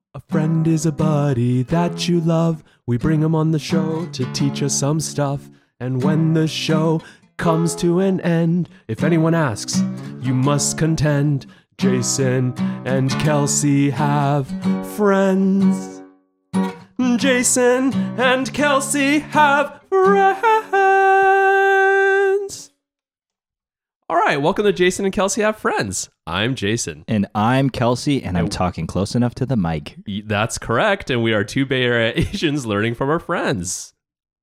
A friend is a buddy that you love. We bring him on the show to teach us some stuff. And when the show comes to an end, if anyone asks, you must contend. Jason and Kelsey have friends. Jason and Kelsey have friends. All right, welcome to Jason and Kelsey Have Friends. I'm Jason. And I'm Kelsey, and I'm talking close enough to the mic. That's correct, and we are two Bay Area Asians learning from our friends.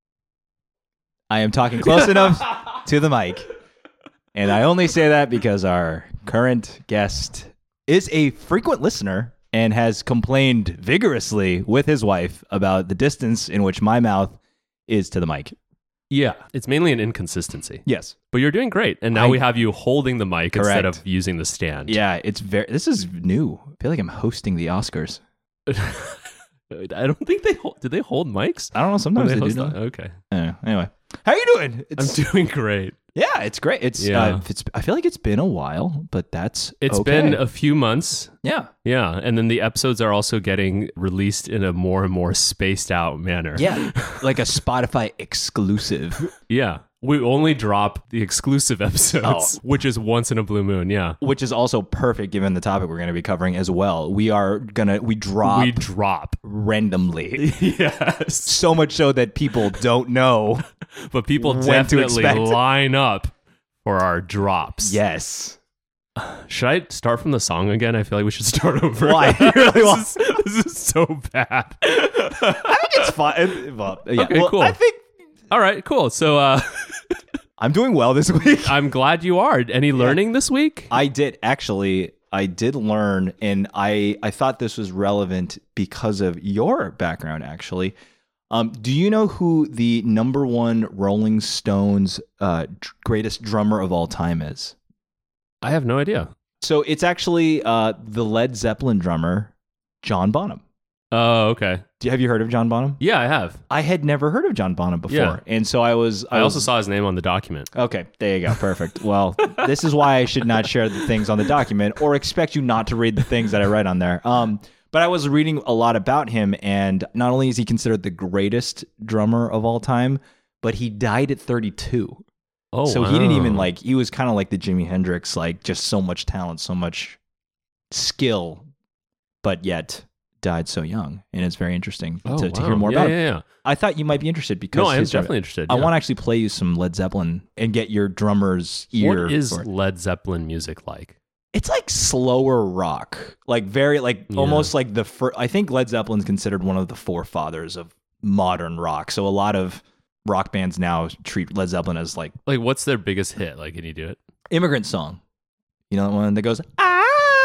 I am talking close enough to the mic. And I only say that because our current guest is a frequent listener and has complained vigorously with his wife about the distance in which my mouth is to the mic. Yeah, it's mainly an inconsistency. Yes. But you're doing great. And now we have you holding the mic instead of using the stand. Yeah, this is new. I feel like I'm hosting the Oscars. I don't think do they hold mics? I don't know. Sometimes they do. That? Okay. Anyway, how are you doing? I'm doing great. Yeah, it's great. I feel like it's been a while, but it's been a few months. Yeah. Yeah. And then the episodes are also getting released in a more and more spaced out manner. Yeah. Like a Spotify exclusive. Yeah. We only drop the exclusive episodes, which is once in a blue moon. Yeah. Which is also perfect given the topic we're going to be covering as well. We drop randomly. Yes. So much so that people don't know. But people definitely line up for our drops. Yes. Should I start from the song again? I feel like we should start over. Why? You really want? This is so bad. I think it's fine. Well, yeah. Okay, cool. I think. All right, cool. So I'm doing well this week. I'm glad you are. Any learning this week? I did. Actually, I did learn, and I thought this was relevant because of your background, actually. Do you know who the number one Rolling Stones greatest drummer of all time is? I have no idea. So it's actually the Led Zeppelin drummer, John Bonham. Oh, okay. Have you heard of John Bonham? Yeah, I have. I had never heard of John Bonham before. Yeah. And so I also saw his name on the document. Okay, there you go. Perfect. Well, this is why I should not share the things on the document or expect you not to read the things that I write on there. But I was reading a lot about him, and not only is he considered the greatest drummer of all time, but he died at 32. Oh, so wow. He didn't even he was kind of like the Jimi Hendrix, just so much talent, so much skill, but yet died so young. And it's very interesting to hear more about him. Yeah. I thought you might be interested because no, I'm definitely interested. I want to actually play you some Led Zeppelin and get your drummer's ear. What is Led Zeppelin music like? It's like slower rock, almost like the first. I think Led Zeppelin's considered one of the forefathers of modern rock. So a lot of rock bands now treat Led Zeppelin as like what's their biggest hit? Can you do it? Immigrant Song. You know the one that goes ah.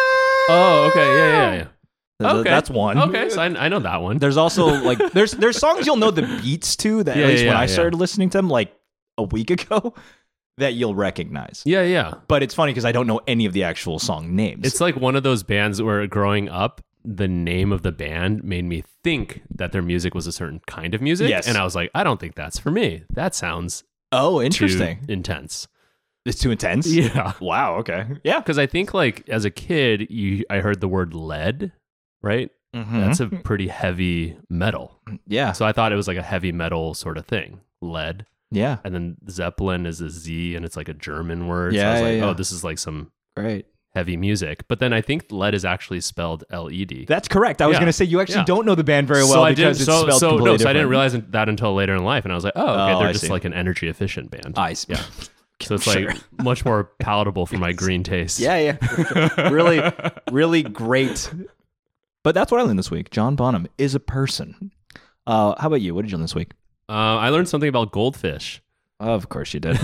Oh, okay, yeah. Okay. That's one. Okay, so I know that one. There's also there's songs you'll know the beats to that at least when I started listening to them a week ago that you'll recognize. Yeah. But it's funny because I don't know any of the actual song names. It's like one of those bands where growing up, the name of the band made me think that their music was a certain kind of music. Yes. And I was like, I don't think that's for me. That sounds interesting. too intense. It's too intense? Yeah. Wow, okay. Yeah. Because I think as a kid, I heard the word lead, right? Mm-hmm. That's a pretty heavy metal. Yeah. So I thought it was like a heavy metal sort of thing. Lead. Yeah. And then Zeppelin is a Z and it's like a German word. Yeah, so I was like, oh, this is like some great heavy music. But then I think lead is actually spelled L-E-D. That's correct. I was going to say you actually don't know the band very well because it's spelled completely different. So I didn't realize that until later in life. And I was like, oh, okay, they're just see. like an energy efficient band. I see. Yeah. So it's much more palatable for my green taste. Yeah. Really, really great. But that's what I learned this week. John Bonham is a person. How about you? What did you learn this week? I learned something about goldfish. Of course you did.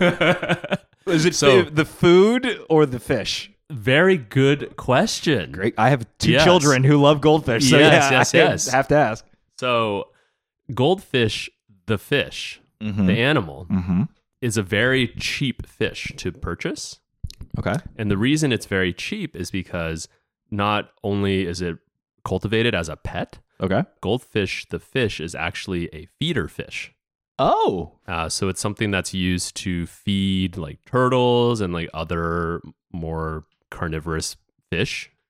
Is it the food or the fish? Very good question. Great. I have two children who love goldfish. So yes. I have to ask. So goldfish, the fish, the animal, is a very cheap fish to purchase. Okay. And the reason it's very cheap is because not only is it cultivated as a pet, goldfish, the fish, is actually a feeder fish. Oh. So it's something that's used to feed like turtles and like other more carnivorous fish.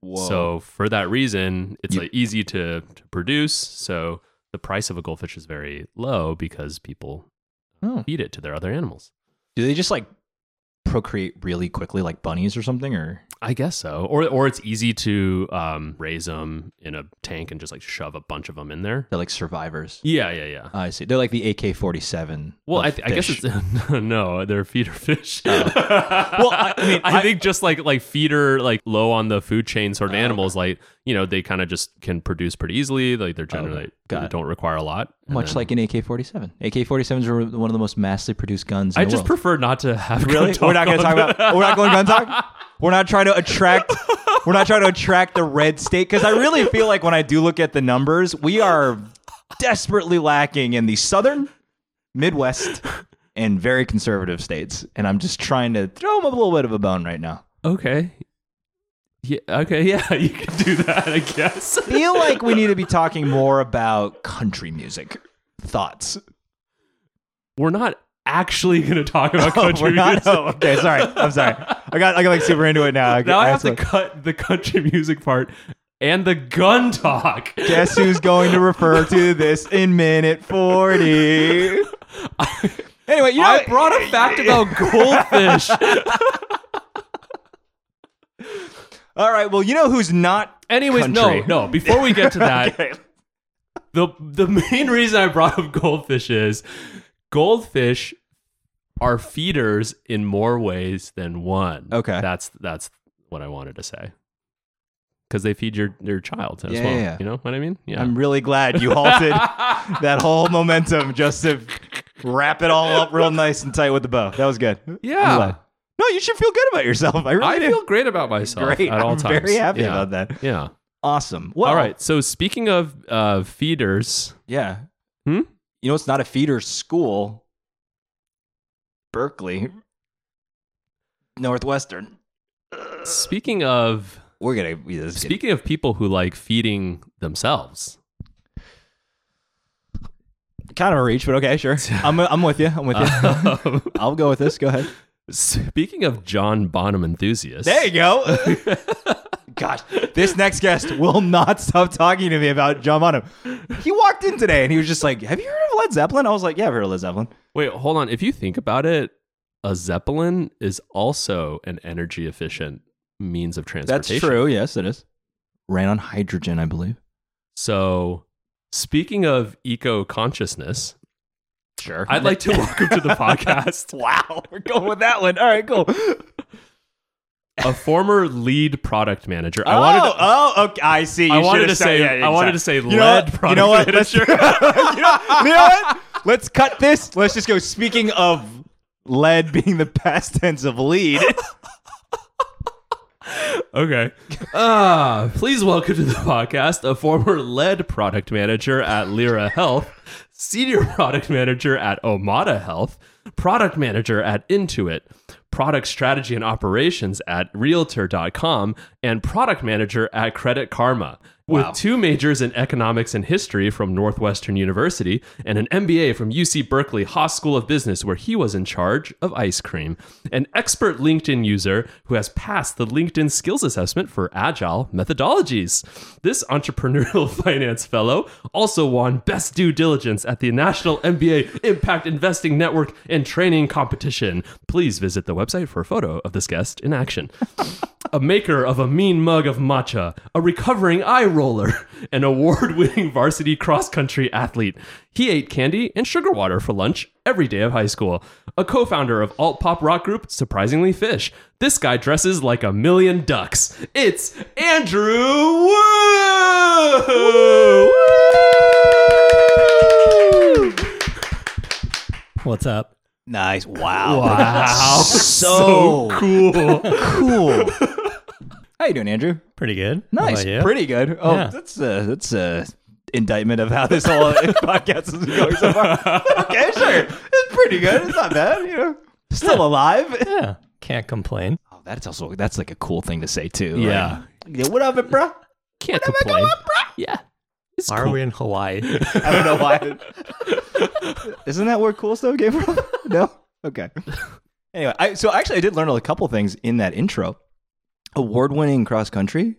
Whoa. So for that reason, it's like easy to produce. So the price of a goldfish is very low because people feed it to their other animals. Do they just like procreate really quickly like bunnies or something? Or I guess so. Or it's easy to raise them in a tank and just like shove a bunch of them in there. they're like survivors? Yeah. I see. They're like the AK-47. Well, I of guess fish. it's no, they're feeder fish. Well, I mean, I think just like feeder, like low on the food chain sort of animals, like, you know, they kind of just can produce pretty easily. Like they're generally they don't require a lot. Much like an AK-47. AK-47s are one of the most massively produced guns in I the just world. prefer not to have. Really? gun We're not going to talk talk about. We're not going gun talk. We're not trying to attract. We're not trying to attract the red state, because I really feel like when I do look at the numbers, we are desperately lacking in the southern, Midwest, and very conservative states. And I'm just trying to throw them a little bit of a bone right now. Okay. Yeah. Okay. Yeah, you can do that, I guess. Feel like we need to be talking more about country music. Thoughts? We're not actually going to talk about country music. Oh, okay. Sorry. I'm sorry. I got like super into it now. Now I have to cut the country music part and the gun talk. Guess who's going to refer to this in minute 40? Anyway, you know, I brought a fact about goldfish. All right. Well, you know who's not. Anyways, country? no. Before we get to that, Okay. the main reason I brought up goldfish is goldfish are feeders in more ways than one. Okay. That's what I wanted to say. Because they feed your child as Yeah, well. yeah. You know what I mean? Yeah. I'm really glad you halted that whole momentum just to wrap it all up real nice and tight with the bow. That was good. I'm Yeah. glad. No, you should feel good about yourself. I really I do. feel great about myself Great. at all I'm times. very happy Yeah. about that. Yeah. Awesome. Well, All right. So speaking of feeders, Yeah. Hmm? You know, it's not a feeder school. Berkeley. Northwestern. speaking of We're going to... speaking of people who like feeding themselves. Kind of a reach, but okay, sure. I'm with you. I'm with you. I'll go with this. Go ahead. Speaking of John Bonham enthusiasts. There you go. God, this next guest will not stop talking to me about John Bonham. He walked in today and he was just like, "Have you heard of Led Zeppelin?" I was like, "Yeah, I've heard of Led Zeppelin." Wait, hold on. If you think about it, a Zeppelin is also an energy efficient means of transportation. That's true. Yes, it is. Ran on hydrogen, I believe. So, speaking of eco-consciousness, Sure. I'd like to welcome to the podcast Wow, we're going with that one. All right, cool. a former lead product manager. Okay. I see. I wanted to say lead product You know what? Let's, manager. you know what? Let's cut this. Let's just go. Speaking of lead being the past tense of lead. Okay. Please welcome to the podcast a former lead product manager at Lyra Health, senior product manager at Omada Health, product manager at Intuit, product strategy and operations at Realtor.com, and product manager at Credit Karma. With 2 majors in economics and history from Northwestern University and an MBA from UC Berkeley Haas School of Business, where he was in charge of ice cream. An expert LinkedIn user who has passed the LinkedIn skills assessment for agile methodologies. This entrepreneurial finance fellow also won Best Due Diligence at the National MBA Impact Investing Network and Training Competition. Please visit the website for a photo of this guest in action. A maker of a mean mug of matcha, a recovering eye roller, an award-winning varsity cross-country athlete. He ate candy and sugar water for lunch every day of high school. A co-founder of alt-pop rock group Surprisingly Fish. This guy dresses like a million ducks. It's Andrew Wu! What's up? Nice. Wow. Wow. So cool. cool. How you doing, Andrew? Pretty good. How Nice. about you? Pretty good. Oh, Yeah. that's a indictment of how this whole podcast is going so far. Okay, sure. It's pretty good. It's not bad. You know, still alive. Yeah. Can't complain. Oh, that's like a cool thing to say too. Yeah. Like, yeah. What up, it, bro? Can't complain. Yeah. It's Why are cool. we in Hawaii? I don't know why. Isn't that where cool stuff came from? No? Okay. Anyway, I did learn a couple things in that intro. Award-winning cross-country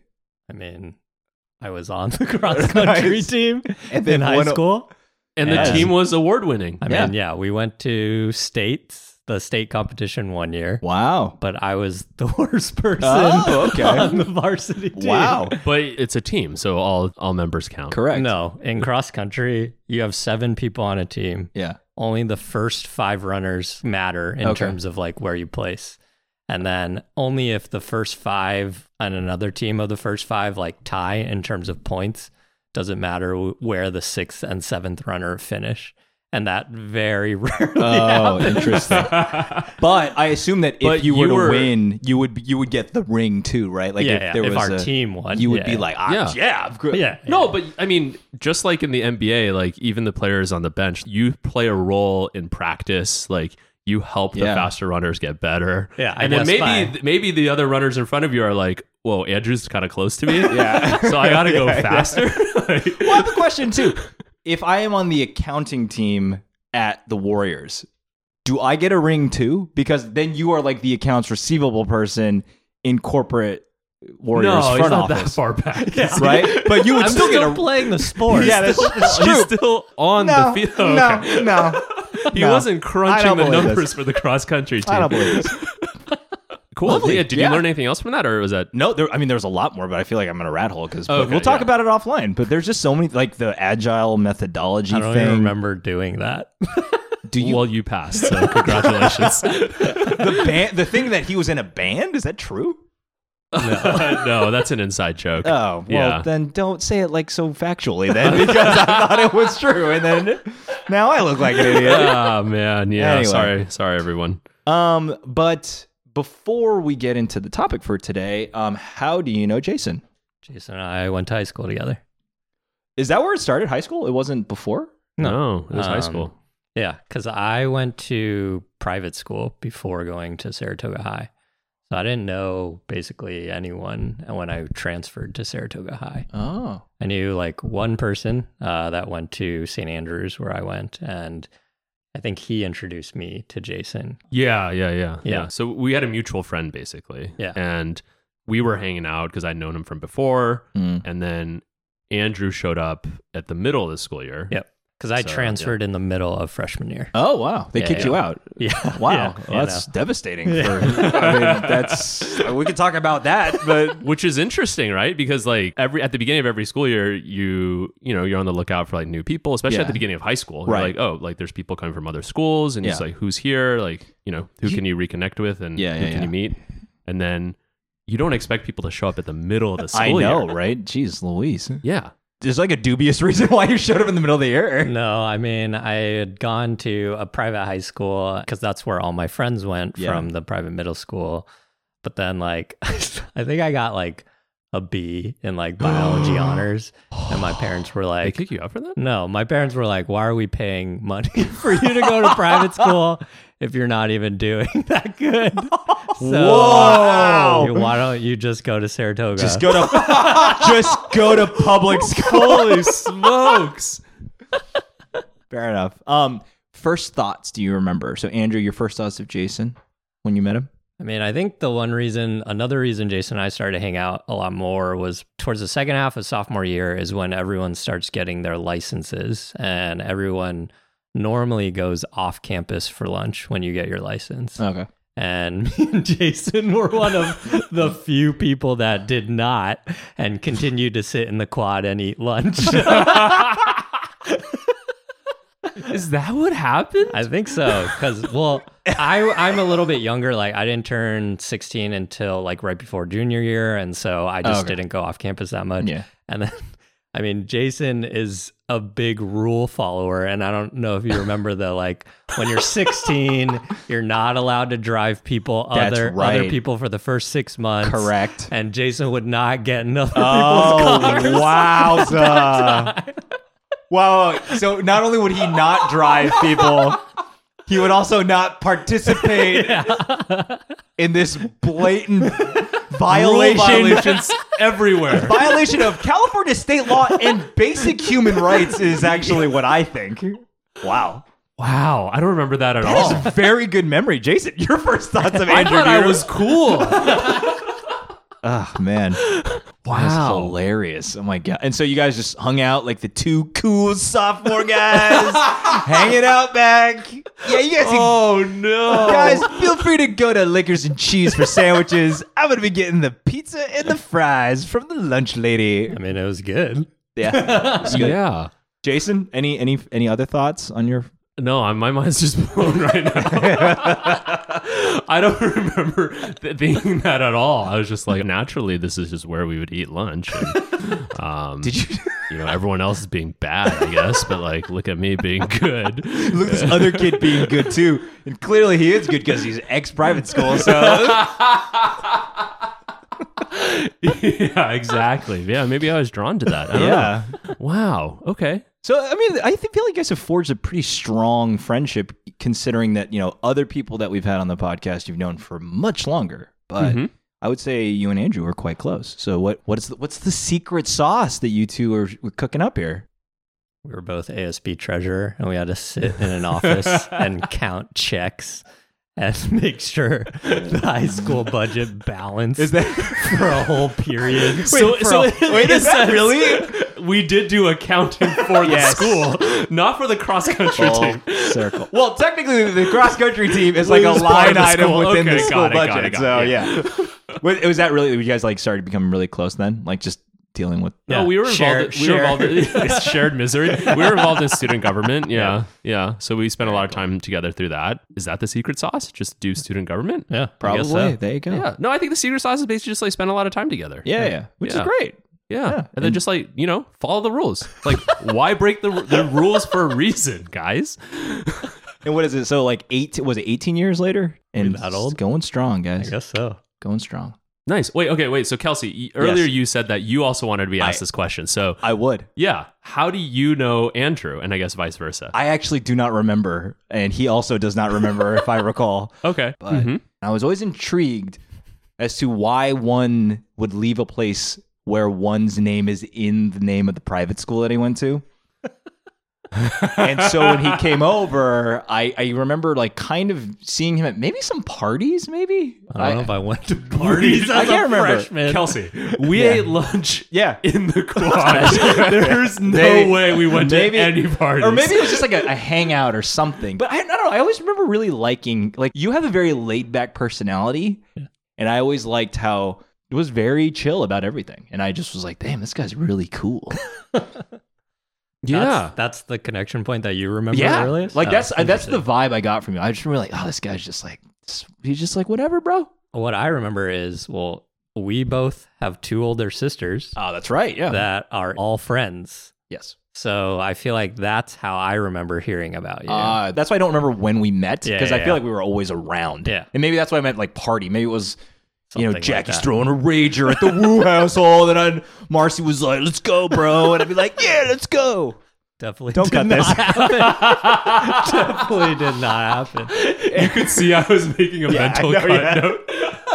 I mean, I was on the cross country Nice. team And in high school. And Yeah. the team was award winning. I mean, yeah, we went to the state competition one year, Wow. but I was the worst person Oh, okay. on the varsity team. Wow. But it's a team, so all members count. Correct. No, in cross country, you have 7 people on a team. Yeah. Only the first 5 runners matter in Okay. terms of like where you place. And then only if the first 5 on another team of the first 5 like tie in terms of points, does it matter where the 6th and 7th runner finish. And that very rarely Oh, happens. interesting. But I assume that if But you were you were- to win, you would get the ring too, right? Like Yeah, if there if was our a team won, you would yeah. be like, Yeah. of course. Yeah. No, but I mean, just like in the NBA, like even the players on the bench, you play a role in practice. Like you help the Yeah. faster runners get better. Yeah, I and then guess maybe the other runners in front of you are like, "Whoa, Andrew's kind of close to me. Yeah. So I got to go Yeah, yeah. faster." Like- Well, I have a question too. If I am on the accounting team at the Warriors, do I get a ring too? Because then you are like the accounts receivable person in corporate Warriors no, he's front not that office, far back. right? But you would I'm still get a playing the sport. Yeah, that's true. He's still on No, the field. Okay. no. He No. wasn't I crunching don't the believe numbers this. for the cross country team. I don't believe this. Cool. Lovely. Yeah, did Yeah. you learn anything else from that, or was that? No, there's a lot more, but I feel like I'm in a rat hole because Okay, we'll talk yeah. about it offline. But there's just so many, like the agile methodology I don't thing. even remember doing that. Do you? Well, you passed, so congratulations. the thing that he was in a band, is that true? No, that's an inside joke. Oh, well, Yeah. then don't say it like so factually then, because I thought it was true, and then now I look like an idiot. Oh man, yeah. Anyway. Sorry, everyone. But before we get into the topic for today, how do you know Jason? Jason and I went to high school together. Is that where it started? High school? It wasn't before? No, it was high Um, school. Yeah, because I went to private school before going to Saratoga High. So I didn't know basically anyone when I transferred to Saratoga High. Oh, I knew like one person that went to St. Andrews where I went, and I think he introduced me to Jason. Yeah. So we had a mutual friend basically. Yeah. And we were hanging out because I'd known him from before. And then Andrew showed up at the middle of the school year. Yep. Because I So, transferred in the middle of freshman year. Oh, wow. They Yeah, kicked yeah. you out. Yeah. Wow. Yeah, Well, that's devastating. Yeah. I mean, that's, we could talk about that, but Which is interesting, right? Because like at the beginning of every school year, you're on the lookout for like new people, especially Yeah. at the beginning of high school. You're Right. like, oh, like there's people coming from other schools, and it's Yeah. like, who's here? Like, who can you reconnect with, and Yeah, who yeah, can yeah. you meet? And then you don't expect people to show up at the middle of the school I know, year. right? Jeez Louise. Yeah. There's like a dubious reason why you showed up in the middle of the year. No, I mean, I had gone to a private high school because that's where all my friends went Yeah. from the private middle school. But then, like, I think I got like a B in like biology honors. And my parents were They like, kick you out for that? no, my parents were like, why are we paying money for you to go to private school if you're not even doing that good? So, Whoa. why don't you just go to Saratoga? Just go to public school. Holy smokes. Fair enough. First thoughts, do you remember? So Andrew, your first thoughts of Jason when you met him? I mean, I think another reason Jason and I started to hang out a lot more was towards the second half of sophomore year is when everyone starts getting their licenses, and everyone normally goes off campus for lunch when you get your license. Okay. And me and Jason were one of the few people that did not and continued to sit in the quad and eat lunch. Is that what happened? I think so, because I'm a little bit younger. Like I didn't turn 16 until like right before junior year, and so I just didn't go off campus that much. Yeah. And then, I mean, Jason is a big rule follower, and I don't know if you remember the like when you're 16, you're not allowed to drive That's other right. people for the first 6 months. Correct. And Jason would not get in other Oh, people's cars. wowza. Wow. So not only would he not drive people, he would also not participate in this blatant violation. Violations everywhere. Violation of California state law and basic human rights is actually what I think. Wow. Wow, I don't remember that at That all. is a very good memory. Jason, your first thoughts of I Andrew thought I Deere? was cool. Oh, man. That's hilarious. Oh my God. And so you guys just hung out like the two cool sophomore guys hanging out back. Yeah, you guys Oh no. guys, feel free to go to Liquors and Cheese for sandwiches. I'm going to be getting the pizza and the fries from the lunch lady. I mean, it was good. Yeah. It's good. Yeah. Jason, any other thoughts on your... No, my mind's just blown right now. I don't remember thinking that at all. I was just like, naturally, this is just where we would eat lunch. And, Did you... you know, everyone else is being bad, I guess, but like, look at me being good. Look at this other kid being good too. And clearly he is good because he's ex-private school. So Yeah, exactly. Yeah, maybe I was drawn to that. I don't know. Wow. Okay. So, I mean, I feel like you guys have forged a pretty strong friendship considering that, you know, other people that we've had on the podcast you've known for much longer. But I would say you and Andrew are quite close. So what's the secret sauce that you two are cooking up here? We were both ASB treasurer, and we had to sit in an office and count checks and make sure the high school budget balanced Is that for a whole period. Wait, is that really? We did do accounting for the school, not for the cross-country team. Circle. Well, technically, the cross-country team is like a Was part line of the item school. within the Okay, school got it, budget. got it. So, yeah. Was that really, you guys like started becoming really close then? Like just dealing with... No, we were involved. It's shared misery. We were involved in student government. Yeah. So we spent a lot of time together through that. Is that the secret sauce? Just do student government? Yeah, I guess Probably. so. There you go. Yeah. No, I think the secret sauce is basically just like spend a lot of time together. Yeah. Which is Yeah. great. Yeah. And then just like, you know, follow the rules. Like, why break the rules for a reason, guys? And what is it? So like 18 years later? And that old? it's going strong, guys. I guess so. Going strong. Nice. Wait. So Kelsey, earlier Yes. you said that you also wanted to be asked this question. So I would. yeah, how do you know Andrew? And I guess vice versa. I actually do not remember. And he also does not remember if I recall. Okay. But I was always intrigued as to why one would leave a place where one's name is in the name of the private school that he went to. And so when he came over, I remember like kind of seeing him at maybe some parties, maybe. I don't know if I went to parties I as can't a remember. freshman. Kelsey, we ate lunch Yeah. in the quad. There's no Maybe- way we went maybe- to any parties. Or maybe it was just like a hangout or something. But I don't know. I always remember really liking, like, you have a very laid back personality. And I always liked how it was very chill about everything. And I just was like, damn, this guy's really cool. Yeah. That's the connection point that you remember Yeah. earliest? Like Oh, that's the interesting. vibe I got from you. I just remember like, oh, this guy's just like, he's just like, whatever, bro. What I remember is, well, we both have two older sisters Oh, that's right. Yeah. that are all friends. Yes. So I feel like that's how I remember hearing about you. That's why I don't remember when we met Yeah, because I yeah. feel like we were always around. Yeah. And maybe that's why I meant like party. Maybe it was, Something like Jackie's that. throwing a rager at the Woo household. And then Marcy was like, let's go, bro. And I'd be like, yeah, let's go. Definitely Don't did cut not this. happen. Definitely did not happen. You could see I was making a mental I know, cut yeah. note.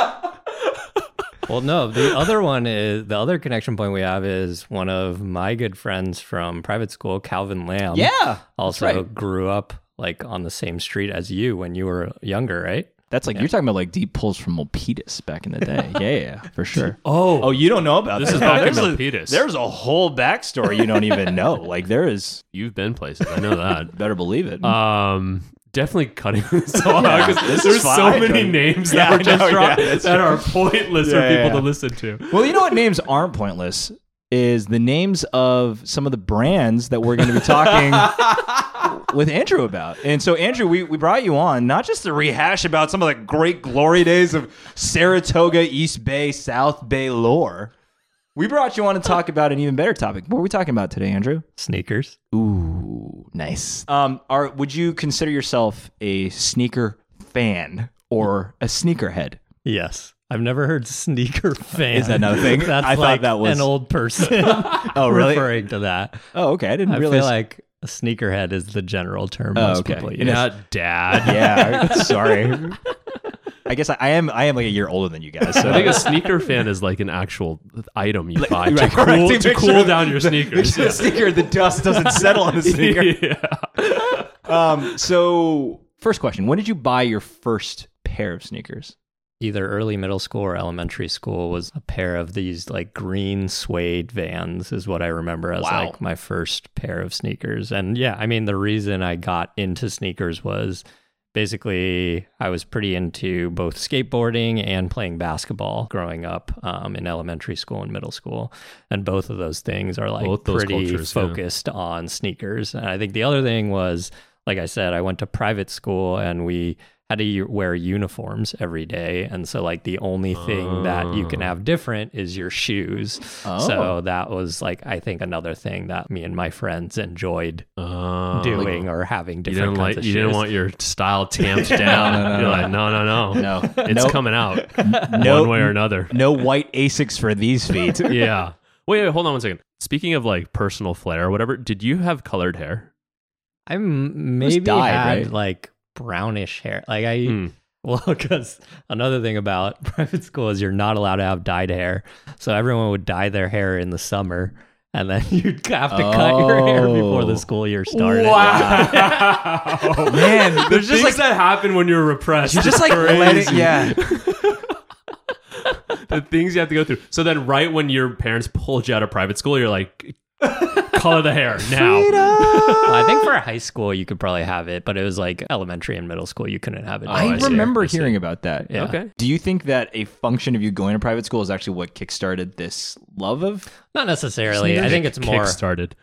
Well, no, the other connection point we have is one of my good friends from private school, Calvin Lamb. Yeah. Also right. grew up like on the same street as you when you were younger, right? That's like, you're talking about like deep pulls from Milpitas back in the day. Yeah, for sure. Oh, Oh, you don't know about This that? is back in There's Milpitas. There's a whole backstory you don't even know. Like there is, you've been places. I know that. better believe it. Definitely cutting this all out because this is there's so fine. many names Yeah, that were I just know, dropped yeah, that's that are pointless Yeah, for people yeah. to listen to. Well, you know what names aren't pointless is the names of some of the brands that we're going to be talking with Andrew about. And so, Andrew, we brought you on not just to rehash about some of the great glory days of Saratoga, East Bay, South Bay lore. We brought you on to talk about an even better topic. What are we talking about today, Andrew? Sneakers. Ooh, nice. Would you consider yourself a sneaker fan or a sneakerhead? Yes. I've never heard sneaker fan. Is that another thing? That's I thought like that was- an old person Oh, really? referring to that. Oh, okay. I didn't I realize. feel like a sneakerhead is the general term Oh, most okay. people It use. is. Not dad. Yeah, sorry. I guess I am like a year older than you guys. So. I think a sneaker fan is like an actual item you buy right, to correct. cool, To to make cool sure down your sneakers. the sneaker, the dust doesn't settle on the sneaker. Yeah. So, first question: when did you buy your first pair of sneakers? either early middle school or elementary school was a pair of these like green suede Vans is what I remember as Wow. like my first pair of sneakers. And yeah, I mean, the reason I got into sneakers was basically I was pretty into both skateboarding and playing basketball growing up in elementary school and middle school. And both of those things are like Both those pretty cultures, yeah. focused on sneakers. And I think the other thing was, like I said, I went to private school and we had to wear uniforms every day. And so like the only thing that you can have different is your shoes. Oh. So that was like, I think another thing that me and my friends enjoyed doing or having You different didn't kinds of you shoes. didn't want your style tamped down. No. You're like, no. No. It's No- coming out No- one way or another. No white Asics for these feet. Yeah. Wait, hold on one second. Speaking of like personal flair or whatever, did you have colored hair? I maybe dyed, had right? like brownish hair. Like I, Hmm. well, because another thing about private school is you're not allowed to have dyed hair. So everyone would dye their hair in the summer. And then you'd have to cut your hair before the Oh. school year started. Wow. Man, The there's just things like that happen when you're repressed. you just is like let it, crazy. yeah. The things you have to go through. So then right when your parents pulled you out of private school, you're like, color the hair now. Well, I think for high school you could probably have it, but it was like elementary and middle school you couldn't have it. Oh, I I see. remember I see. hearing about that. Yeah. Okay. Do you think that a function of you going to private school is actually what kickstarted this love of? Not necessarily. I think it's more. Kick-started.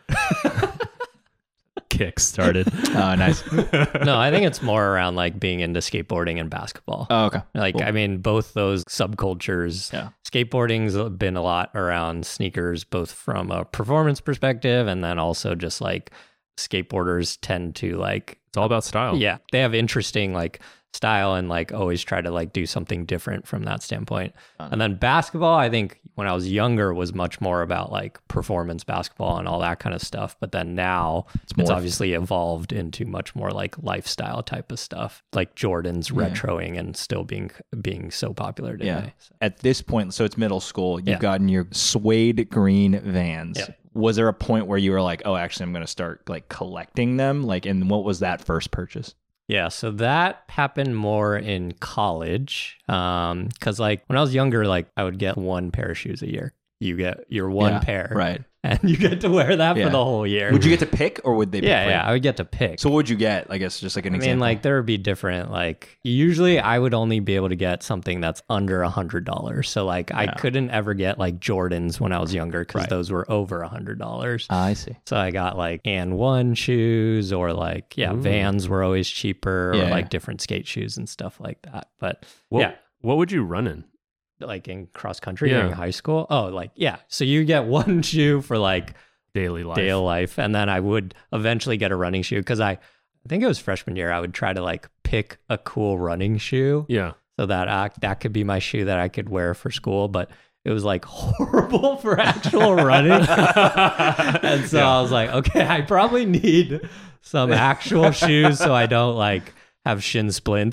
Kick-started. Oh, nice. No, I think it's more around like being into skateboarding and basketball. Oh, okay. Like, Cool. I mean, both those subcultures. Yeah. Skateboarding's been a lot around sneakers, both from a performance perspective and then also just like skateboarders tend to like, It's all about style. yeah, they have interesting like style and like always try to like do something different from that standpoint. And then basketball, I think when I was younger was much more about like performance basketball and all that kind of stuff. But then now it's morphed. obviously evolved into much more like lifestyle type of stuff, like Jordan's retroing and still being so popular today. Yeah. So, At this point, so it's middle school, you've Yeah. gotten your suede green Vans. Yeah. Was there a point where you were like, oh, actually, I'm going to start like collecting them? Like, and what was that first purchase? yeah, so that happened more in college. Cause like when I was younger, like I would get one pair of shoes a year. You get your one Yeah, pair. right. And you get to wear that Yeah. for the whole year. Would you get to pick or would they pick Yeah, for yeah, you? I would get to pick. So what would you get? I guess just like an I example. mean, like there would be different. Like usually, I would only be able to get something that's under $100. So like I couldn't ever get like Jordans when I was younger because Right. those were over $100. I see. So I got like and one shoes or like Vans were always cheaper Yeah, or like yeah. different skate shoes and stuff like that. But What would you run in? like in cross country Yeah. during high school, so you get one shoe for like Daily life. day of life, and then I would eventually get a running shoe because I think it was freshman year. I would try to like pick a cool running shoe Yeah. so that that could be my shoe that I could wear for school, but it was like horrible for actual running. And so I was like, okay, I probably need some actual shoes so I don't like have shin splints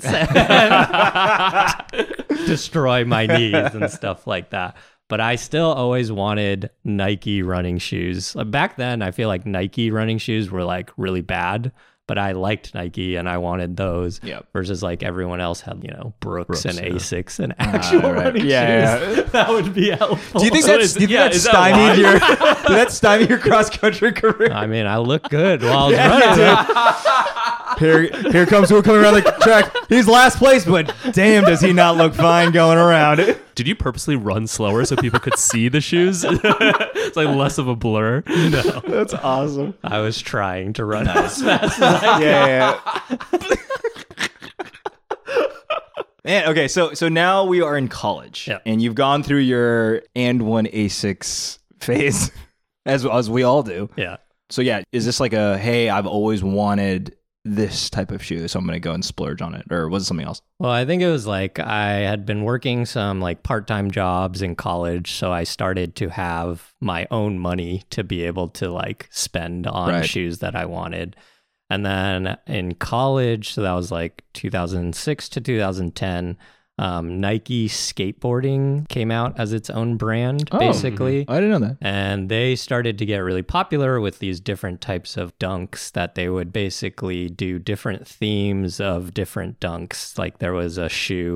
and destroy my knees and stuff like that. But I still always wanted Nike running shoes. Like, back then, I feel like Nike running shoes were like really bad, but I liked Nike and I wanted those. Yep. Versus like everyone else had, Brooks and yeah. Asics and actual right. running Yeah, shoes. That would be helpful. Do you think So that's, is- yeah, that is that stymied why? your did that stymie your cross country career? I mean, I look good while I was running. Here comes who coming around the track. He's last place, but damn, does he not look fine going around it? Did you purposely run slower so people could see the shoes? It's like less of a blur. No, That's awesome. I was trying to run as fast as I Yeah. Man, okay, so now we are in college, Yeah. and you've gone through your and one A6 phase, as we all do. Yeah. So yeah, is this like a hey, I've always wanted this type of shoe, so I'm gonna go and splurge on it, or was it something else? Well, I think it was like I had been working some like part-time jobs in college, so I started to have my own money to be able to like spend on Right. shoes that I wanted. And then in college, so that was like 2006 to 2010, Nike skateboarding came out as its own brand, basically. I didn't know that. And they started to get really popular with these different types of dunks that they would basically do different themes of different dunks. Like there was a shoe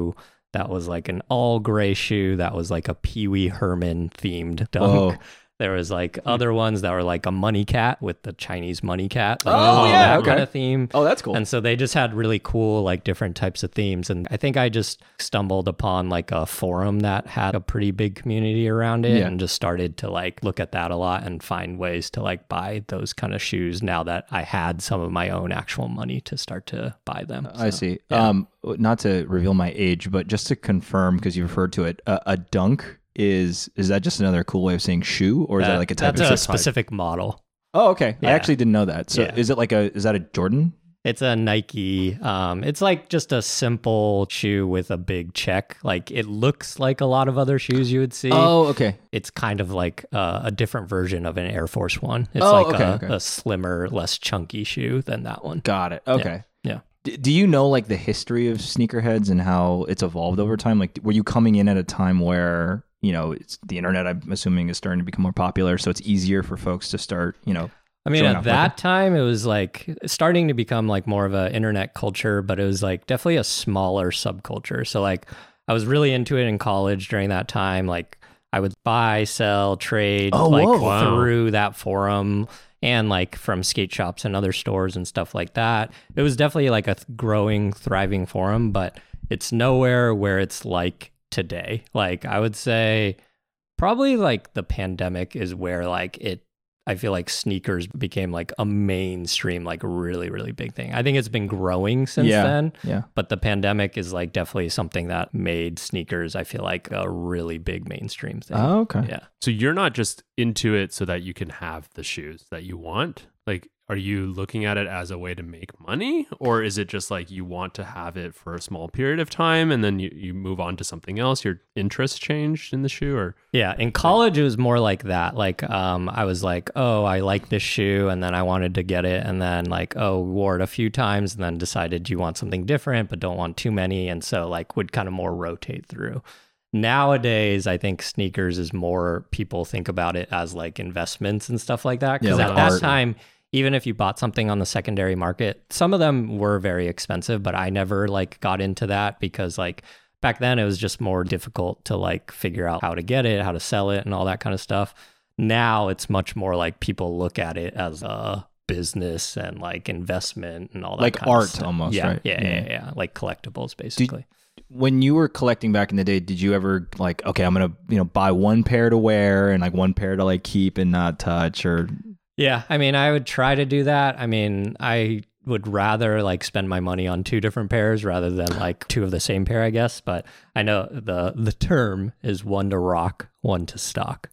that was like an all gray shoe that was like a Pee Wee Herman themed dunk. Whoa. There was like other ones that were like a money cat with the Chinese money cat. Like, okay. kind of theme. Oh, that's cool. And so they just had really cool, like different types of themes. And I think I just stumbled upon like a forum that had a pretty big community around it and just started to like look at that a lot and find ways to like buy those kind of shoes now that I had some of my own actual money to start to buy them. I see. yeah. Not to reveal my age, but just to confirm, because you referred to it, a dunk is that just another cool way of saying shoe, or is that like a type that's of a specific model. Oh, okay. I Yeah. actually didn't know that. So Yeah. is that a Jordan? It's a Nike. It's like just a simple shoe with a big check. Like it looks like a lot of other shoes you would see. Oh, okay. It's kind of like a different version of an Air Force One. It's Oh, like okay. a slimmer, less chunky shoe than that one. Got it. Okay. Yeah. Do you know like the history of sneakerheads and how it's evolved over time? Like, were you coming in at a time where, you know, it's the internet, I'm assuming, is starting to become more popular, so it's easier for folks to start, you know? I mean, showing at off that time, it was like starting to become like more of an internet culture, but it was like definitely a smaller subculture. So like I was really into it in college during that time. Like I would buy, sell, trade through that forum and like from skate shops and other stores and stuff like that. It was definitely like a growing, thriving forum, but it's nowhere where it's like today. Like I would say probably like the pandemic is where like I feel like sneakers became like a mainstream, like really, really big thing. I think it's been growing since then. Yeah. But the pandemic is like definitely something that made sneakers, I feel like, a really big mainstream thing. Oh, okay. Yeah. So you're not just into it so that you can have the shoes that you want? Like, are you looking at it as a way to make money? Or is it just like you want to have it for a small period of time and then you move on to something else? Your interest changed in the shoe? Or Yeah. In college, it was more like that. Like, I was like, oh, I like this shoe. And then I wanted to get it. And then like, oh, wore it a few times and then decided you want something different, but don't want too many. And so like would kind of more rotate through. Nowadays, I think sneakers is more, people think about it as like investments and stuff like that. Because like at that art. time, even if you bought something on the secondary market, some of them were very expensive, but I never like got into that because like back then it was just more difficult to like figure out how to get it, how to sell it and all that kind of stuff. Now it's much more like people look at it as a business and like investment and all that Like kind of art stuff. almost, yeah, right? Yeah. Like collectibles basically. When you were collecting back in the day, did you ever like, okay, I'm gonna, you know, buy one pair to wear and like one pair to like keep and not touch? Or Yeah, I mean, I would try to do that. I mean, I would rather like spend my money on two different pairs rather than like two of the same pair, I guess. But I know the term is one to rock, one to stock.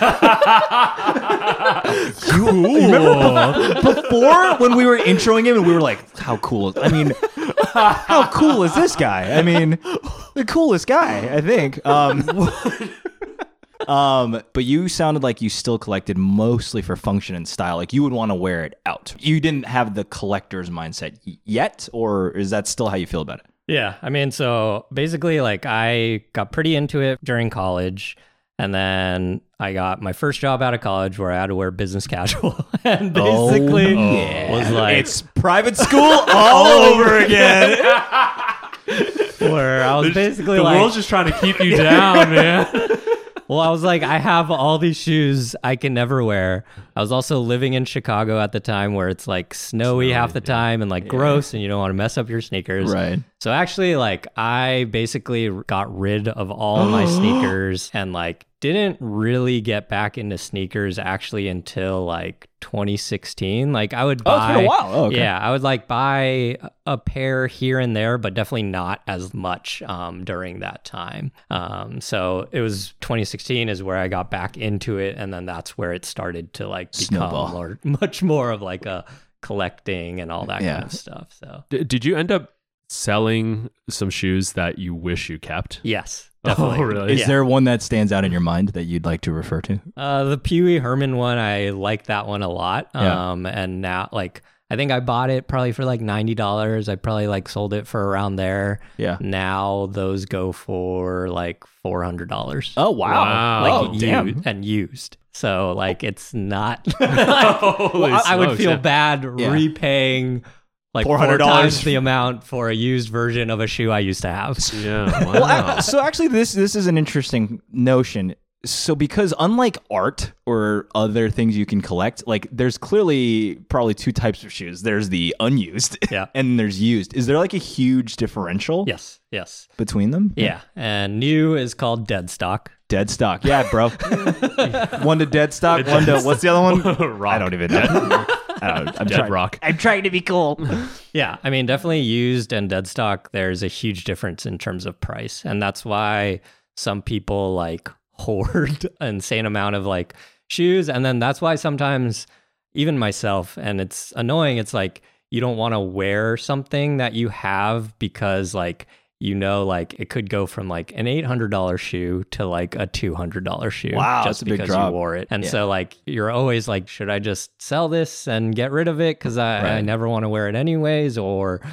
remember before when we were introing him and we were like, how cool how cool is this guy? I mean, the coolest guy, I think. But you sounded like you still collected mostly for function and style. Like you would want to wear it out. You didn't have the collector's mindset yet, or is that still how you feel about it? Yeah, I mean, so basically, like I got pretty into it during college. And then I got my first job out of college where I had to wear business casual. And basically was like... It's private school all over again. Where I was basically the like... world's just trying to keep you down, man. Well, I was like, I have all these shoes I can never wear. I was also living in Chicago at the time where it's like snowy half the time and like gross and you don't want to mess up your sneakers. Right. So actually, like I basically got rid of all my sneakers and like didn't really get back into sneakers actually until like 2016. Like I would buy, it's been a while. Oh, okay. Yeah, I would like buy a pair here and there, but definitely not as much during that time. So it was 2016 is where I got back into it, and then that's where it started to like become much more of like a collecting and all that kind of stuff. So Did you end up selling some shoes that you wish you kept? yes. Definitely. Oh, really? Is there one that stands out in your mind that you'd like to refer to? The Pee Wee Herman one, I like that one a lot. And now, like, I think I bought it probably for like $90. I probably like sold it for around there. Yeah. Now those go for like $400. Oh, wow. Like damn. and used. So like it's not. Holy I would smokes, feel yeah. bad repaying like $400 times the amount for a used version of a shoe I used to have. Yeah. Wow. Well, so actually, this is an interesting notion. So because unlike art or other things you can collect, like there's clearly probably two types of shoes. There's the unused, Yeah. and there's used. Is there like a huge differential Yes. between them? Yeah. And new is called dead stock. Dead stock. Yeah, bro. One to dead stock. One to what's the other one? Rock. I don't even know. I'm Dead rock. I'm trying to be cool. Yeah, I mean, definitely used and dead stock, there's a huge difference in terms of price. And that's why some people like hoard an insane amount of like shoes. And then that's why sometimes even myself, and it's annoying, it's like you don't want to wear something that you have because like, you know, like it could go from like an $800 shoe to like a $200 shoe. Wow, just that's a big because drop. you wore it. And Yeah. so like you're always like, should I just sell this and get rid of it because I Right. never want to wear it anyways, or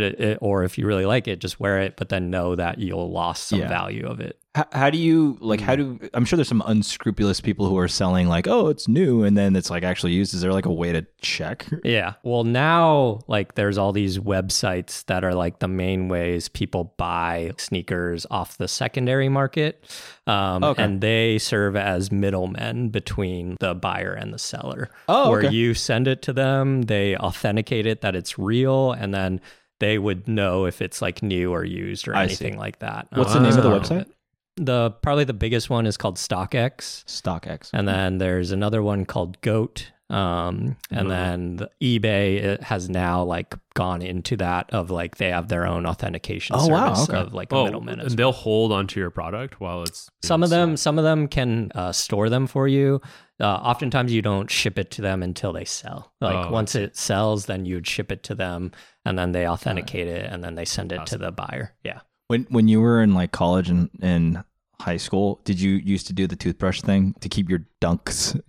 if you really like it, just wear it, but then know that you'll lost some Yeah. value of it. How do you like? I'm sure there's some unscrupulous people who are selling like, oh, it's new, and then it's like actually used. Is there like a way to check? Yeah. Well, now like there's all these websites that are like the main ways people buy sneakers off the secondary market. Okay. And they serve as middlemen between the buyer and the seller. Oh, where okay. you send it to them, they authenticate it that it's real, and then they would know if it's like new or used or I anything see. like that. What's the name of the Wow. website? Probably the biggest one is called StockX. StockX. And then there's another one called Goat. And then the eBay it has now like gone into that of like they have their own authentication Oh, wow, service okay. of like a Oh, middleman. and they'll hold onto your product while it's Some of being them can store them for you. Oftentimes you don't ship it to them until they sell. Like Oh, I once see. it sells, then you would ship it to them, and then they authenticate it, and then they send it to the buyer. Yeah. When you were in like college and high school, did you used to do the toothbrush thing to keep your dunks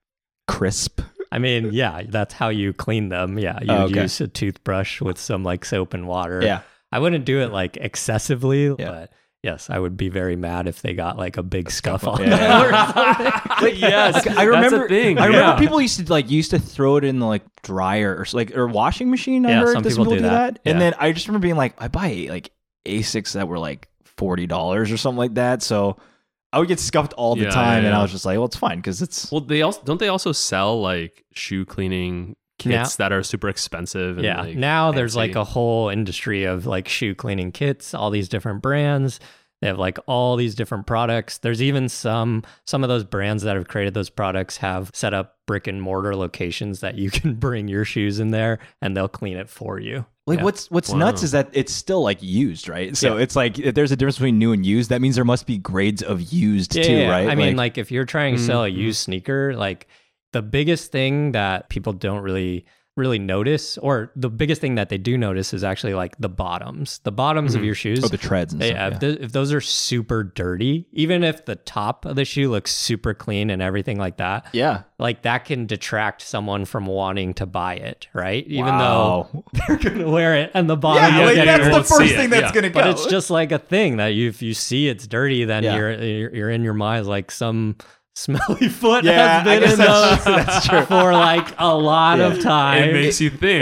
crisp? I mean, yeah, that's how you clean them. Yeah, you Oh, would okay. use a toothbrush with some like soap and water. Yeah. I wouldn't do it like excessively, but yes, I would be very mad if they got like a big scuff on Yeah. them or something. yes, I remember. that's a thing. I remember yeah. people used to throw it in the like dryer or washing machine. I Yeah, heard some that people do that. And Yeah. then I just remember being like, I buy like Asics that were like $40 or something like that. So I would get scuffed all the Yeah, time, yeah, and I yeah. was just like, well, it's fine because it's Well, they also sell like shoe cleaning kits that are super expensive. And, Yeah. like, Now there's fancy. like a whole industry of like shoe cleaning kits, all these different brands. They have like all these different products. There's even some of those brands that have created those products have set up brick and mortar locations that you can bring your shoes in there and they'll clean it for you. like Yeah. what's Wow. nuts is that it's still like used, right? So Yeah. it's like if there's a difference between new and used, that means there must be grades of used too, Yeah. right? I mean, like if you're trying to sell a Mhm. used sneaker, like the biggest thing that people don't really notice, or the biggest thing that they do notice, is actually like the bottoms of your shoes. oh, the treads and Yeah, stuff. if those are super dirty, even if the top of the shoe looks super clean and everything like that, Yeah. like that can detract someone from wanting to buy it, right? Even Wow. though they're gonna wear it and the bottom Yeah, will like get that's dirty. the won't first see it, thing that's yeah. gonna go. But it's just like a thing that if you see it's dirty, then Yeah. you're in your mind like some smelly foot Yeah, has I been guess in that's those that's true. for like a lot of time. It makes you think.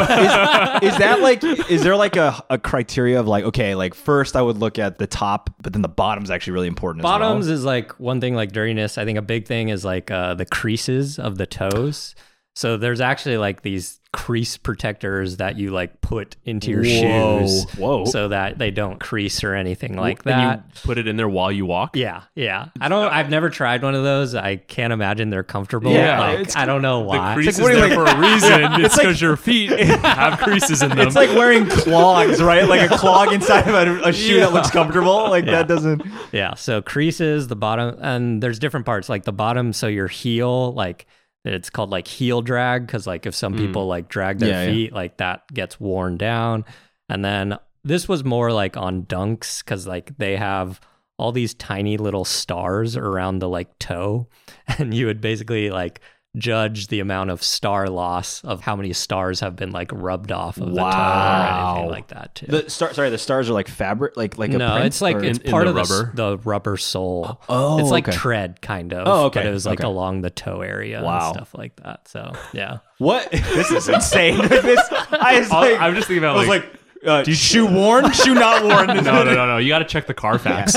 yeah. Is that like is there like a criteria of like, okay, like first I would look at the top, but then the bottom's actually really important Bottoms as well? is like one thing, like dirtiness. I think a big thing is like the creases of the toes. So there's actually like these crease protectors that you like put into your shoes Whoa. so that they don't crease or anything like And that. you put it in there while you walk. Yeah. I've never tried one of those. I can't imagine they're comfortable. Yeah, Like, it's- I don't know The why. crease is what do you there for a reason. It's because your feet have creases in them. It's like wearing clogs, right? Like a clog inside of a shoe that looks comfortable. Like that doesn't. Yeah. So creases, the bottom, and there's different parts. Like the bottom, so your heel, like it's called like heel drag, because like if some people like drag their Yeah, yeah. feet, like that gets worn down. And then this was more like on dunks, because like they have all these tiny little stars around the like toe, and you would basically like judge the amount of star loss of how many stars have been like rubbed off of the toe or Wow. anything like that too. The stars are like fabric, like a No, print, it's like or- it's in part the of rubber? the rubber sole. Oh, it's like okay. tread kind of. Oh, okay, But it was like okay. along the toe area Wow. and stuff like that. So yeah. What? This is insane. I'm just thinking about do you shoe worn? Shoe not worn? no. You got to check the Carfax.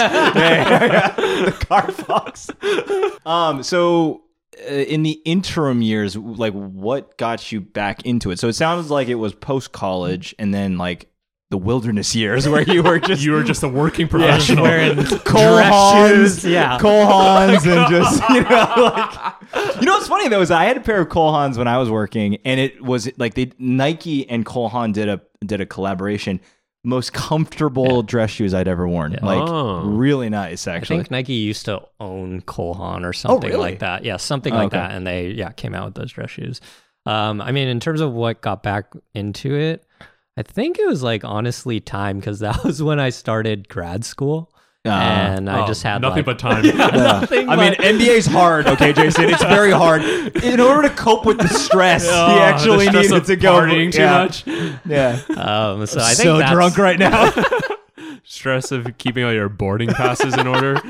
The Carfax. So in the interim years, like what got you back into it? So it sounds like it was post college, and then like the wilderness years where you were just You were just a working professional. Wearing Cole dress Haans, shoes, yeah. Cole Haans, and just what's funny though is I had a pair of Cole Haans when I was working, and it was like Nike and Cole Haan did a collaboration. Most comfortable dress shoes I'd ever worn. Yeah. Like Oh. really nice, I actually. think Nike used to own Cole Haan or something really? like that. Yeah, something Oh, like okay. that. And they came out with those dress shoes. I mean, in terms of what got back into it, I think it was like honestly time because that was when I started grad school. And I just had nothing like, but time. nothing I mean, but- NBA's hard, okay, Jason? It's very hard. In order to cope with the stress, he Oh, actually the stress needed of to go. partying too much. Yeah. so I think So that's, drunk right now. Stress of keeping all your boarding passes in order.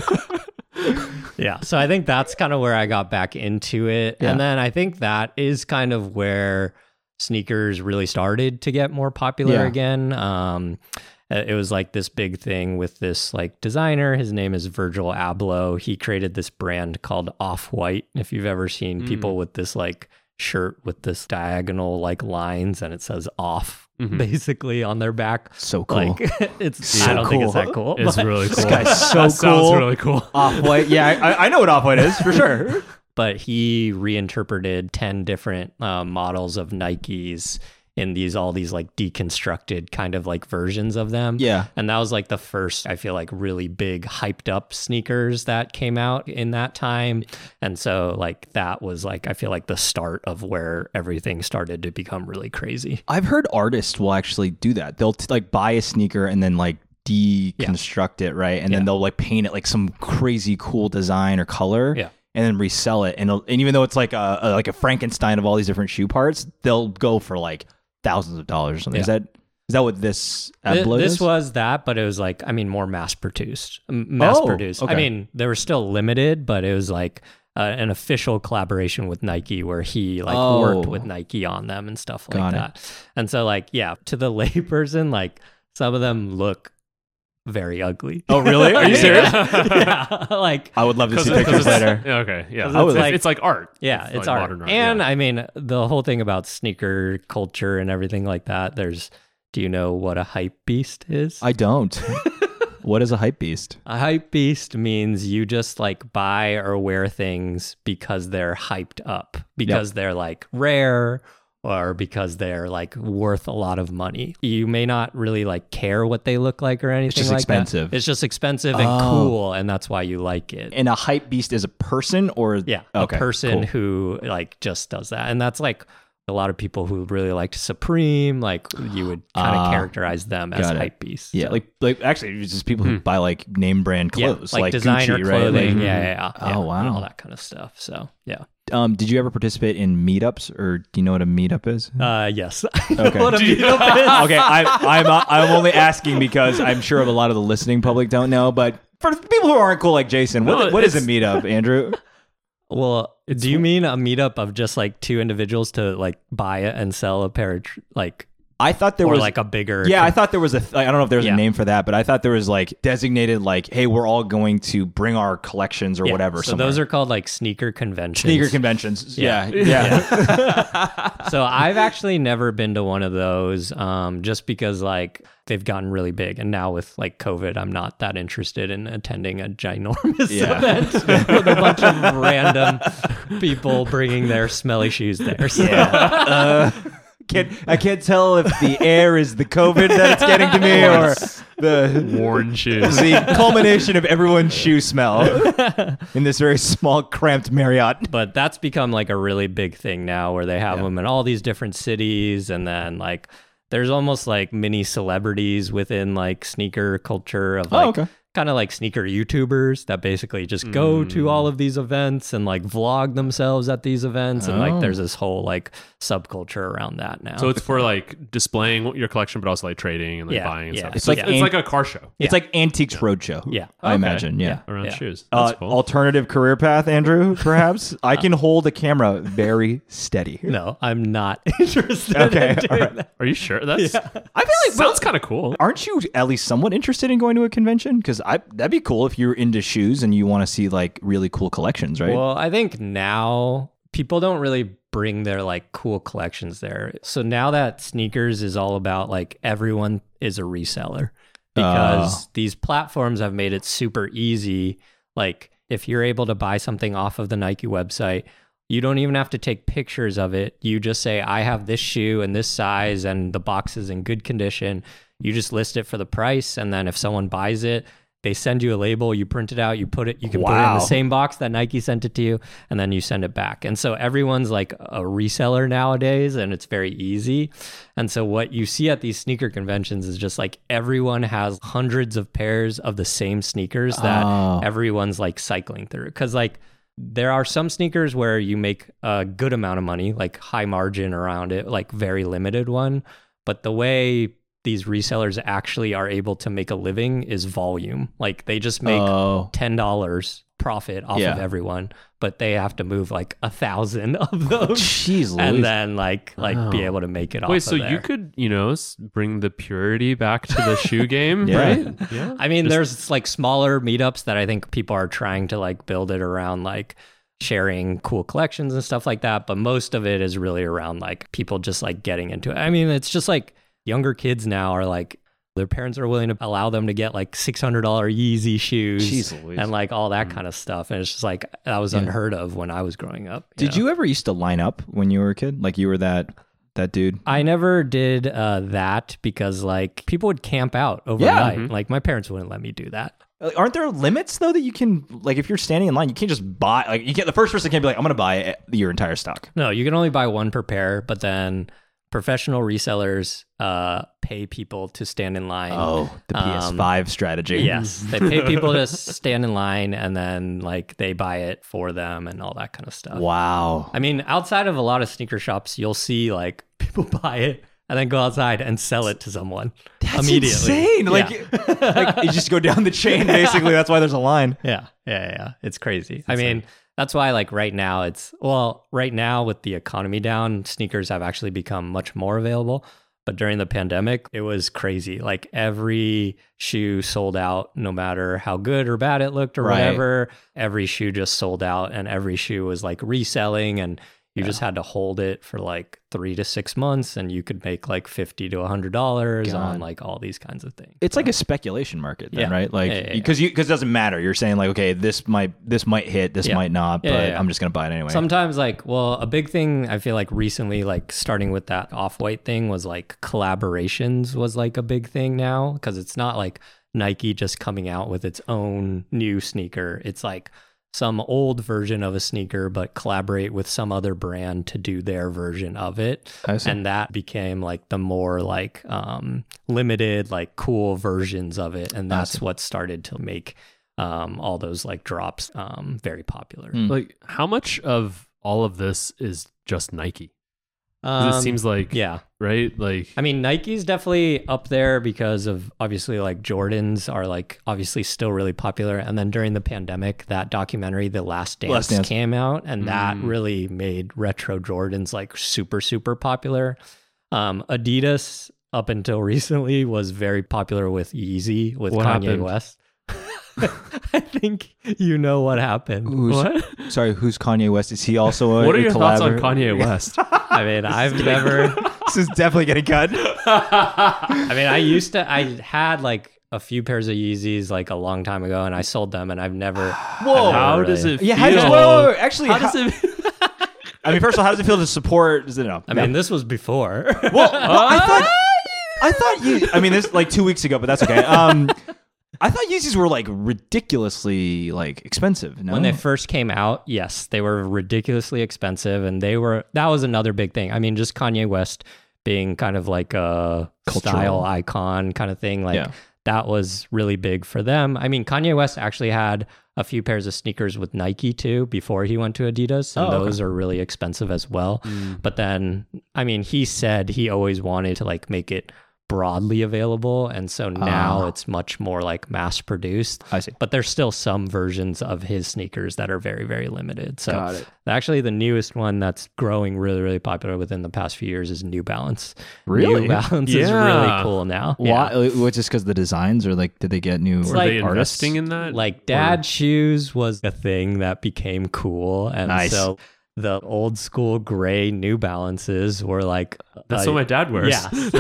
Yeah. So I think that's kind of where I got back into it. Yeah. And then I think that is kind of where sneakers really started to get more popular Yeah. again. It was like this big thing with this like designer. His name is Virgil Abloh. He created this brand called Off-White. If you've ever seen people with this like shirt with this diagonal like lines and it says off basically on their back. So cool. Like it's So I don't think it's cool. that cool. It's but- really cool. This guy's so That sounds cool. really cool. Off-White. Yeah, I know what Off-White is, for sure. But he reinterpreted 10 different models of Nikes in all these like deconstructed kind of like versions of them. Yeah. And that was like the first, I feel like, really big hyped up sneakers that came out in that time. And so like that was like, I feel like the start of where everything started to become really crazy. I've heard artists will actually do that. They'll like buy a sneaker and then like deconstruct it, right? And then they'll like paint it like some crazy cool design or color. Yeah. And then resell it, and even though it's like a Frankenstein of all these different shoe parts, they'll go for like thousands of dollars or something. Yeah. Is that what this Abloh This is? was that, but it was like, I mean, more mass produced. Mass-produced. okay. I mean, they were still limited, but it was like an official collaboration with Nike where he like worked with Nike on them and stuff like Got it. that. And so like, yeah, to the layperson, like some of them look very ugly. Oh, really? Are you serious? Yeah, like I would love to see 'Cause pictures it's- later. Yeah, okay, yeah. 'Cause It's like art. yeah, it's like art. modern And yeah. I mean, the whole thing about sneaker culture and everything like that, do you know what a hype beast is? I don't. What is a hype beast? A hype beast means you just like buy or wear things because they're hyped up, because they're like rare or because they're like worth a lot of money. You may not really like care what they look like or anything just like expensive. that. It's just expensive and cool, and that's why you like it. And a hype beast is a person, or Yeah, okay, a person cool. who like just does that. And that's like a lot of people who really liked Supreme, like you would kind of characterize them as got it. hype beasts. Yeah, So, like actually, it's just people who buy like name brand yeah, clothes, like designer Gucci, right? clothing. Like, Yeah. Oh, wow. and all that kind of stuff. So yeah. Did you ever participate in meetups, or do you know what a meetup is? Yes. Okay. What a meetup is. Okay, I'm only asking because I'm sure a lot of the listening public don't know. But for people who aren't cool like Jason, what is a meetup, Andrew? Well, do you mean a meetup of just like two individuals to like buy it and sell a pair of like, I thought there or was like a bigger? Yeah, I thought there was I don't know if there's Yeah. a name for that, but I thought there was like designated like, hey, we're all going to bring our collections or whatever. So somewhere. those are called like sneaker conventions. sneaker conventions. Yeah. Yeah. So I've actually never been to one of those, just because like they've gotten really big, and now with like COVID, I'm not that interested in attending a ginormous Yeah. event with a bunch of random people bringing their smelly shoes there. So. I can't tell if the air is the COVID that it's getting to me or the Worn shoes. the culmination of everyone's shoe smell in this very small, cramped Marriott. But that's become like a really big thing now where they have them in all these different cities. And then like there's almost like mini celebrities within like sneaker culture of like okay. kind of like sneaker YouTubers that basically just go to all of these events and like vlog themselves at these events. And like there's this whole like subculture around that now. So it's for like displaying your collection, but also like trading and like buying and stuff. It's So like it's like a car show. It's like Antiques Roadshow. Yeah. I imagine. Yeah. Around shoes. That's cool. Alternative career path, Andrew, perhaps? I can hold a camera very steady. No, I'm not interested Okay, in doing all right. that. Are you sure? That's I feel like sounds kind of cool. Aren't you at least somewhat interested in going to a convention? Because that'd be cool if you're into shoes and you want to see like really cool collections, right? Well, I think now people don't really bring their like cool collections there. So now that sneakers is all about like everyone is a reseller because these platforms have made it super easy. Like if you're able to buy something off of the Nike website, you don't even have to take pictures of it. You just say, I have this shoe and this size and the box is in good condition. You just list it for the price. And then if someone buys it, they send you a label, you print it out, you can put it in the same box that Nike sent it to you, and then you send it back. And so everyone's like a reseller nowadays, and it's very easy. And so what you see at these sneaker conventions is just like everyone has hundreds of pairs of the same sneakers that everyone's like cycling through. Because like there are some sneakers where you make a good amount of money, like high margin around it, like very limited one. But the way these resellers actually are able to make a living is volume. Like they just make $10 profit off of everyone, but they have to move like 1,000 of those. Jeez, and Louise. then like be able to make it off. Wait, so of there. you could, bring the purity back to the shoe game, Yeah. right? Yeah. I mean, there's like smaller meetups that I think people are trying to like build it around like sharing cool collections and stuff like that. But most of it is really around like people just like getting into it. I mean, it's just like younger kids now are like, their parents are willing to allow them to get like $600 Yeezy shoes Jeez Louise. and like all that kind of stuff. And it's just like, that was unheard of when I was growing up. Did you ever used to line up when you were a kid? Like you were that dude? I never did that because like people would camp out overnight. Like my parents wouldn't let me do that. Aren't there limits though that you can, like if you're standing in line, you can't just buy, like you can't, the first person can't be like, I'm going to buy your entire stock. No, you can only buy one per pair, but then professional resellers pay people to stand in line. Oh, the PS5 strategy. Yes, they pay people to stand in line and then like they buy it for them and all that kind of stuff. Wow. I mean, outside of a lot of sneaker shops, you'll see like people buy it and then go outside and sell it to someone. That's immediately. insane. Like you just go down the chain, basically. That's why there's a line. Yeah. It's crazy. I mean, that's why like right now right now with the economy down, sneakers have actually become much more available. But during the pandemic, it was crazy. Like every shoe sold out, no matter how good or bad it looked or whatever. Every shoe just sold out and every shoe was like reselling and you just had to hold it for like 3 to 6 months and you could make like $50 to $100 on like all these kinds of things. It's like a speculation market then, Yeah. right? Like because it doesn't matter. You're saying like, okay, this might hit, this might not, but I'm just gonna buy it anyway. Sometimes like, well, a big thing I feel like recently, like starting with that Off-White thing was like collaborations was like a big thing now because it's not like Nike just coming out with its own new sneaker. It's like some old version of a sneaker, but collaborate with some other brand to do their version of it. I see. And that became like the more like limited, like cool versions of it. And that's what started to make all those like drops very popular. Like, how much of all of this is just Nike? 'Cause it seems like, right? Like, I mean, Nike's definitely up there because of obviously like Jordans are like obviously still really popular. And then during the pandemic, that documentary, The Last Dance, came out and that really made retro Jordans like super, super popular. Adidas up until recently was very popular with Yeezy with What Kanye happened? West. I think you know what happened. what? Sorry, who's Kanye West? Is he also a What are your thoughts on collaborator? Kanye West? I mean, I've never... This is definitely getting cut. I mean, I had like a few pairs of Yeezys like a long time ago and I sold them and I've never... Whoa. How does it feel? Yeah, how does wait, actually, How does it I mean, first of all, how does it feel to support? No, I mean, this was before. well, I thought you. I mean, this like 2 weeks ago, but that's okay. I thought Yeezys were like ridiculously like expensive. No? When they first came out, yes, they were ridiculously expensive and that was another big thing. I mean, just Kanye West being kind of like a Cultural. style icon kind of thing. Like that was really big for them. I mean, Kanye West actually had a few pairs of sneakers with Nike too before he went to Adidas, and those are really expensive as well. But then, I mean, he said he always wanted to like make it broadly available, and so now it's much more like mass produced. I see. But there's still some versions of his sneakers that are very, very limited. So Got it. actually the newest one that's growing really, really popular within the past few years is New Balance. Really? New Balance is really cool now. Why? Which is because the designs, or like, did they get new Were like they artists? investing in that? Like dad shoes was a thing that became cool, and Nice. so the old school gray New Balances were like That's what my dad wears. yeah,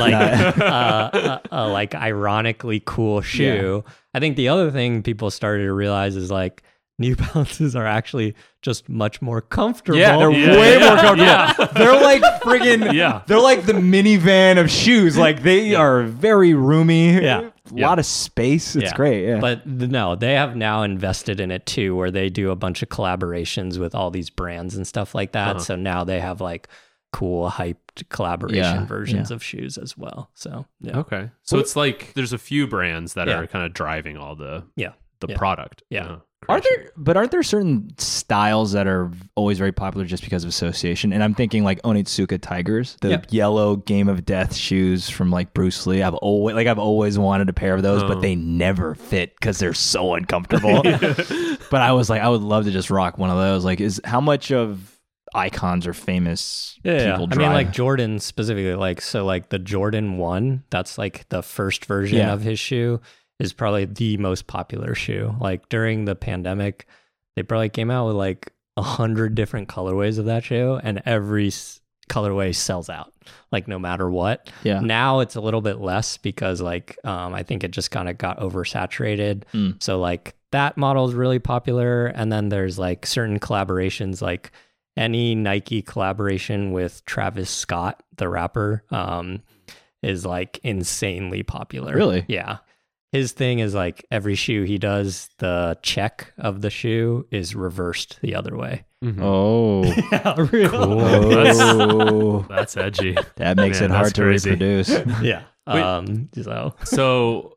like ironically cool shoe. I think the other thing people started to realize is like New Balances are actually just much more comfortable. Yeah, they're Yeah, way yeah, more comfortable. yeah. They're like friggin' Yeah. They're like the minivan of shoes. Like they are very roomy. Yeah. A lot of space. It's Yeah. great. Yeah. But no, they have now invested in it too, where they do a bunch of collaborations with all these brands and stuff like that. So now they have like cool hyped collaboration versions of shoes as well. So yeah. Okay. So it's like there's a few brands that Yeah. are kind of driving all the Yeah. product. Yeah. Aren't there certain styles that are always very popular just because of association? And I'm thinking like Onitsuka Tigers, the yellow Game of Death shoes from like Bruce Lee. I've always wanted a pair of those, but they never fit because they're so uncomfortable. But I was like, I would love to just rock one of those. Like, how much of icons or famous people drive? I mean, like Jordan specifically, like, so like the Jordan 1, that's like the first version of his shoe, is probably the most popular shoe. Like during the pandemic, they probably came out with like 100 different colorways of that shoe, and every colorway sells out, like no matter what. Yeah. Now it's a little bit less because like I think it just kind of got oversaturated. So like that model is really popular, and then there's like certain collaborations, like any Nike collaboration with Travis Scott, the rapper, is like insanely popular. Really? Yeah. His thing is like every shoe he does, the check of the shoe is reversed the other way. Oh, Yeah, really? Cool. oh. That's edgy. That makes Man, it hard that's to crazy. reproduce. Yeah. Wait. So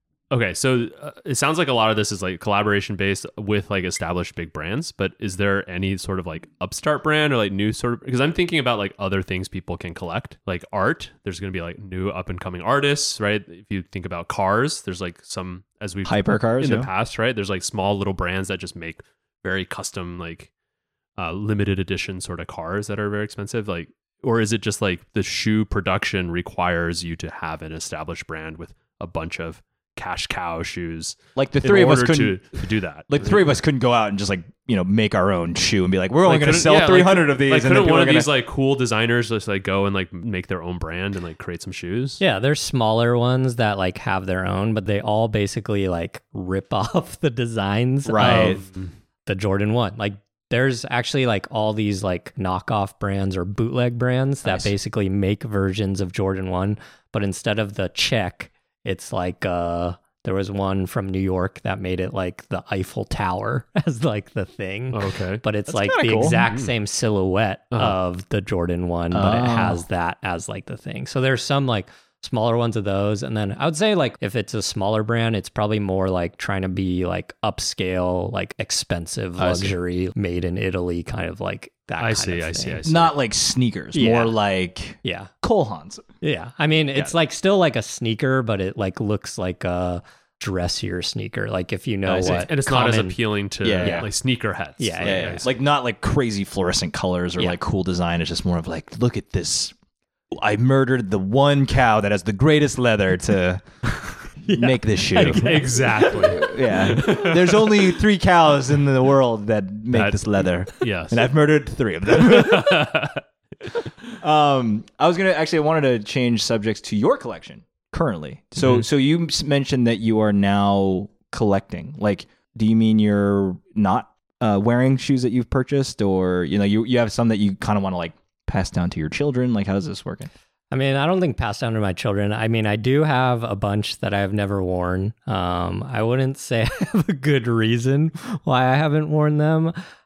So it sounds like a lot of this is like collaboration based with like established big brands, but is there any sort of like upstart brand or like new sort of, because I'm thinking about like other things people can collect, like art. There's going to be like new up and coming artists, right? If you think about cars, there's like some, as we've Hypercars, in the past, right? There's like small little brands that just make very custom, like limited edition sort of cars that are very expensive. Like, or is it just like the shoe production requires you to have an established brand with a bunch of cash cow shoes, Like the in three of us order couldn't. to do that? Like the three of us couldn't go out and just like, make our own shoe and be like, we're only Like, going to couldn't- sell 300 of these. Like, and then couldn't people one are of gonna... these like cool designers just like go and like make their own brand and like create some shoes? yeah, there's smaller ones that like have their own, but they all basically like rip off the designs Right. of the Jordan 1. Like there's actually like all these like knockoff brands or bootleg brands that Nice. basically make versions of Jordan 1, but instead of the check, it's like there was one from New York that made it like the Eiffel Tower as like the thing. Okay. But it's That's like kinda the cool. exact same silhouette of the Jordan 1, but it Oh. has that as like the thing. So there's some like smaller ones of those. And then I would say like if it's a smaller brand, it's probably more like trying to be like upscale, like expensive I see. luxury made in Italy, kind of like that. I kind see, of I see, thing. I see. Not like sneakers, Yeah. more like Yeah. Cole Haans. Yeah. I mean, it's like still like a sneaker, but it like looks like a dressier sneaker. Like if you know I see. what. And it's not as common- appealing to Yeah. like sneaker heads. Yeah, Like, yeah, I It's see. like not like crazy fluorescent colors or Yeah. like cool design. It's just more of like, look at this. I murdered the one cow that has the greatest leather to make this shoe. Exactly. Yeah. There's only 3 cows in the world that make That- this leather. Yes. And I've murdered 3 of them. I wanted to change subjects to your collection currently. So you mentioned that you are now collecting. Like, do you mean you're not wearing shoes that you've purchased, or you have some that you kind of want to like pass down to your children? Like, how does this working? I mean, I don't think pass down to my children. I mean, I do have a bunch that I have never worn. I wouldn't say I have a good reason why I haven't worn them.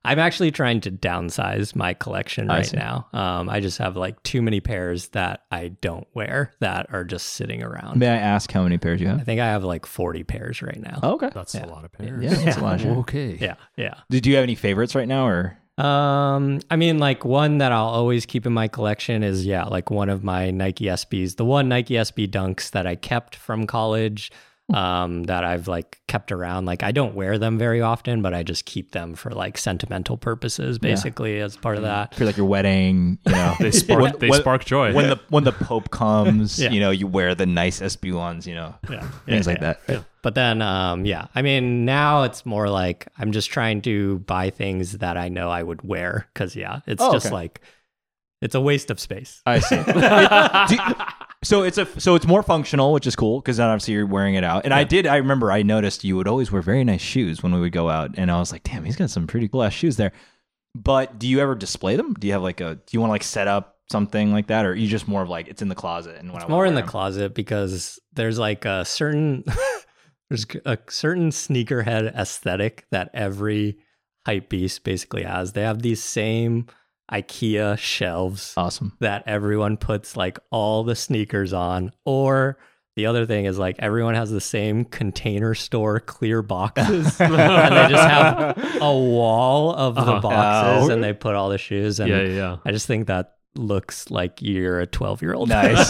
I'm actually trying to downsize my collection I right see. now. I just have like too many pairs that I don't wear that are just sitting around. May I ask how many pairs you I have? think I have like 40 pairs right now. Oh, okay. That's a lot of pairs. Yeah, that's a lot. Sure. Okay. Yeah, yeah. Do you have any favorites right now, or? I mean, like one that I'll always keep in my collection is like one of my Nike SBs, the one Nike SB Dunks that I kept from college, that I've like kept around. Like I don't wear them very often, but I just keep them for like sentimental purposes, basically as part of that. For like your wedding, you know, They spark joy. when the Pope comes, Yeah. you know, you wear the nice SB ones, you know, things like that. Yeah. But then, I mean, now it's more like I'm just trying to buy things that I know I would wear because, it's just okay. like it's a waste of space. I see. So it's more functional, which is cool because then obviously you're wearing it out. And I remember I noticed you would always wear very nice shoes when we would go out, and I was like, damn, he's got some pretty cool ass shoes there. But do you ever display them? Do you have do you want to like set up something like that, or are you just more of like it's in the closet and when I More in the them? closet because there's like a certain there's a certain sneakerhead aesthetic that every hype beast basically has. They have these same IKEA shelves Awesome. that everyone puts like all the sneakers on, or the other thing is like everyone has the same Container Store clear boxes and they just have a wall of the boxes and they put all the shoes and Yeah. I just think that looks like you're a 12-year-old. Nice.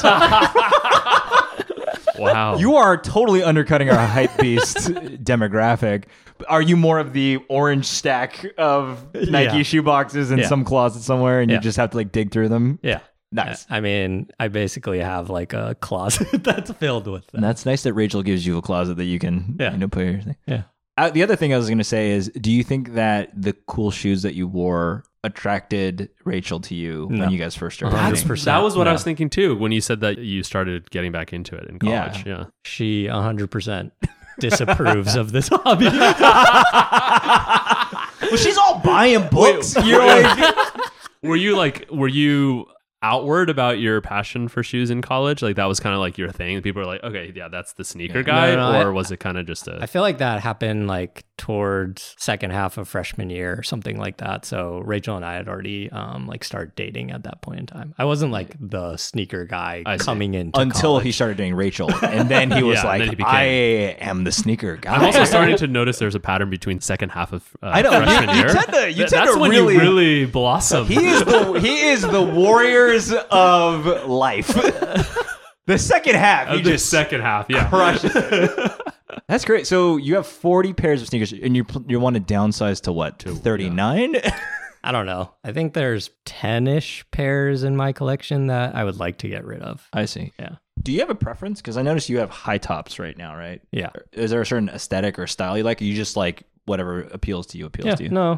Wow. You are totally undercutting our hype beast demographic. Are you more of the orange stack of Nike Yeah. shoe boxes in Yeah. some closet somewhere, and you Yeah. just have to like dig through them? Yeah. Nice. I mean, I basically have like a closet that's filled with them. And that's nice that Rachel gives you a closet that you can put your thing. Yeah. The other thing I was going to say is, do you think that the cool shoes that you wore attracted Rachel to you No. when you guys first started? That's, dating? 100%. that was what I No. was thinking too when you said that you started getting back into it in college. Yeah. She 100% disapproves of this hobby. Well, she's all buying books. You're like, Were you outward about your passion for shoes in college? Like that was kind of like your thing. People were like, okay, yeah, that's the sneaker guy. No, or was it kind of just I feel like that happened like towards second half of freshman year or something like that. So Rachel and I had already like started dating at that point in time. I wasn't like the sneaker guy I see. coming into until college. he started dating Rachel, and then he was Yeah, like, then he became- I am the sneaker guy. I'm also starting to notice there's a pattern between second half of I know, freshman you year. tend to- you tend That's to when really- you really blossom. He is the Warriors of life. The second half, he the just second half, yeah. crushes it. That's great. So you have 40 pairs of sneakers, and you want to downsize to what? To 39? I don't know. I think there's 10-ish pairs in my collection that I would like to get rid of. I see. Yeah. Do you have a preference? Because I notice you have high tops right now, right? Yeah. Is there a certain aesthetic or style you like? Or you just like whatever appeals to you appeals to you? No.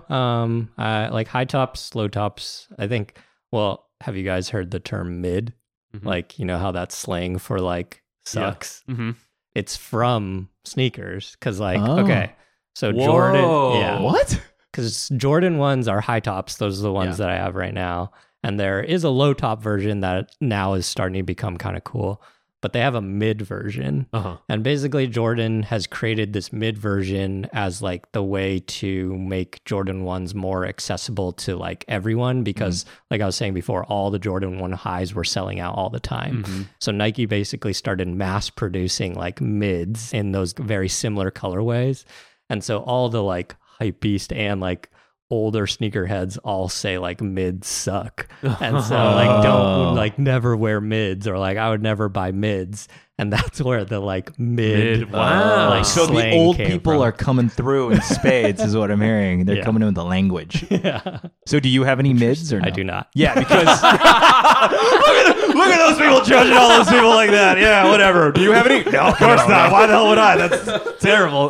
I like high tops, low tops. I think, well, have you guys heard the term mid? Mm-hmm. Like, you know how that slang for like sucks? Mm-hmm. It's from sneakers. Cause like, Oh. okay. So Whoa. Jordan, yeah. What? Because Jordan ones are high tops. Those are the ones that I have right now. And there is a low top version that now is starting to become kind of cool. But they have a mid version. Uh-huh. And basically, Jordan has created this mid version as like the way to make Jordan 1s more accessible to like everyone. Because like I was saying before, all the Jordan 1 highs were selling out all the time. So Nike basically started mass producing like mids in those very similar colorways. And so all the like hype beast and like older sneakerheads all say like mids suck. And so like don't like never wear mids, or like I would never buy mids. And that's where the like mid Wow. like So the slang old came people from. are coming through in spades, is what I'm hearing. They're Yeah. coming in with the language. Yeah. So do you have any mids or no? I do not. Yeah, because look at those people judging all those people like that. Yeah, whatever. Do you have any? No, of course not. Why the hell would I? That's terrible.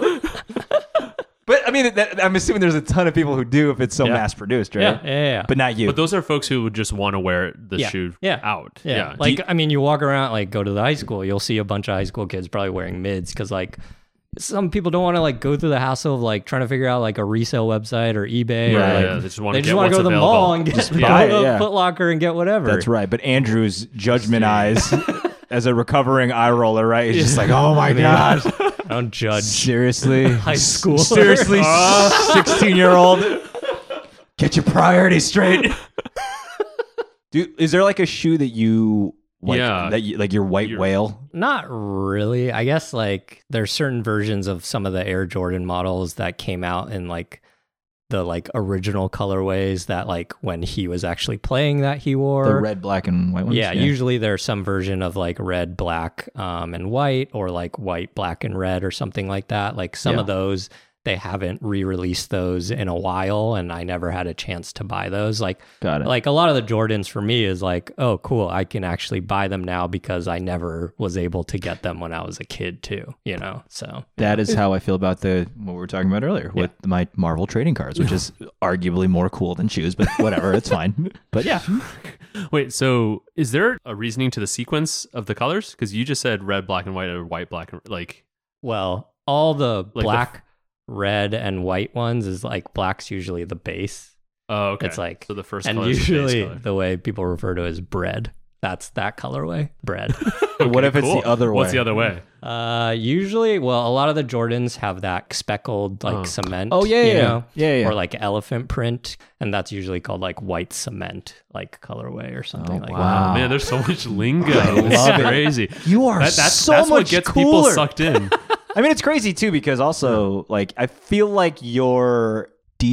But I mean, I'm assuming there's a ton of people who do if it's so Yeah. mass produced, right? Yeah. But not you. But those are folks who would just want to wear the shoe out. Yeah. Like, I mean, you walk around, like, go to the high school, you'll see a bunch of high school kids probably wearing mids because, like, some people don't want to, like, go through the hassle of, like, trying to figure out, like, a resale website or eBay. Right, or, like, yeah, they just want they to just get want to what's go to the available. mall and get buy it, go to yeah. Foot Locker and get whatever. That's right. But Andrew's judgment eyes, as a recovering eye roller, right? He's just like, oh my gosh. I don't judge Seriously? high school. Seriously, 16-year-old? Get your priorities straight. Dude, is there like a shoe that you like? Yeah. That you, like your white whale? Not really. I guess like there's certain versions of some of the Air Jordan models that came out in like the like original colorways that like when he was actually playing that he wore. The red, black, and white ones? Yeah, usually there's some version of like red, black, and white, or like white, black, and red, or something like that. Like some of those, they haven't re-released those in a while, and I never had a chance to buy those. Like, Got it. like a lot of the Jordans for me is like, oh, cool, I can actually buy them now because I never was able to get them when I was a kid too. You know, so That is how I feel about what we were talking about earlier with my Marvel trading cards, which is arguably more cool than shoes, but whatever, it's fine. But yeah. Wait, so is there a reasoning to the sequence of the colors? Because you just said red, black, and white, or white, black, and like. well, all the Like black, red, and white ones is like black's usually the base. Oh, okay. It's like, so the first and color is the base usually color. the way people refer to it is bread. That's that colorway, bread. What if it's the other way? What's the other way? Usually, well, a lot of the Jordans have that speckled like cement. Oh, yeah, you yeah. know? Yeah. Or like elephant print, and that's usually called like white cement, like colorway or something like wow. Man, there's so much lingo. love It's it. crazy. You are That's so what much gets cooler. people sucked in. I mean, it's crazy too because also like I feel like your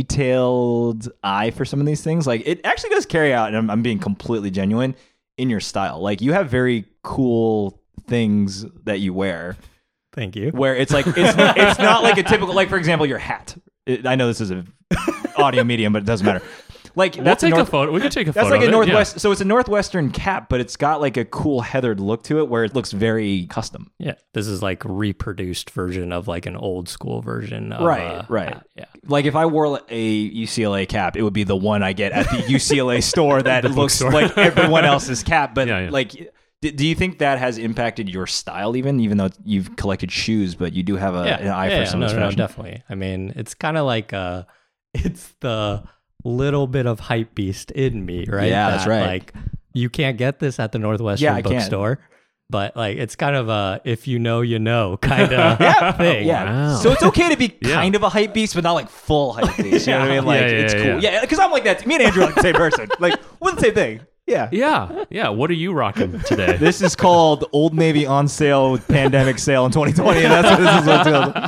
detailed eye for some of these things, like it actually does carry out, and I'm being completely genuine in your style. Like you have very cool things that you wear. Thank you. Where it's like it's not like a typical, like for example your hat. I know this is a audio medium, but it doesn't matter. Like We'll take a photo. We could take a That's photo. like a of it, northwest. So it's a northwestern cap, but it's got like a cool heathered look to it, where it looks very custom. Yeah, this is like reproduced version of like an old school version of Right. yeah. Like if I wore a UCLA cap, it would be the one I get at the UCLA store that looks bookstore. like everyone else's cap. But Yeah. like, do you think that has impacted your style, even though you've collected shoes, but you do have an eye for some of this no, fashion? definitely. I mean, it's kind of like it's the little bit of hype beast in me, right? Yeah, that's right. Like you can't get this at the Northwestern Yeah, I can't. bookstore, but like it's kind of a if you know, you know kind of thing. Yeah. Wow. So it's okay to be Yeah. kind of a hype beast, but not like full hype beast. You know what I mean? Like Yeah, it's yeah, cool. Yeah, because I'm like that. Me and Andrew are like the same person. Like we're the same thing. Yeah. Yeah. What are you rocking today? This is called Old Navy on sale with pandemic sale in 2020, and that's what this is what's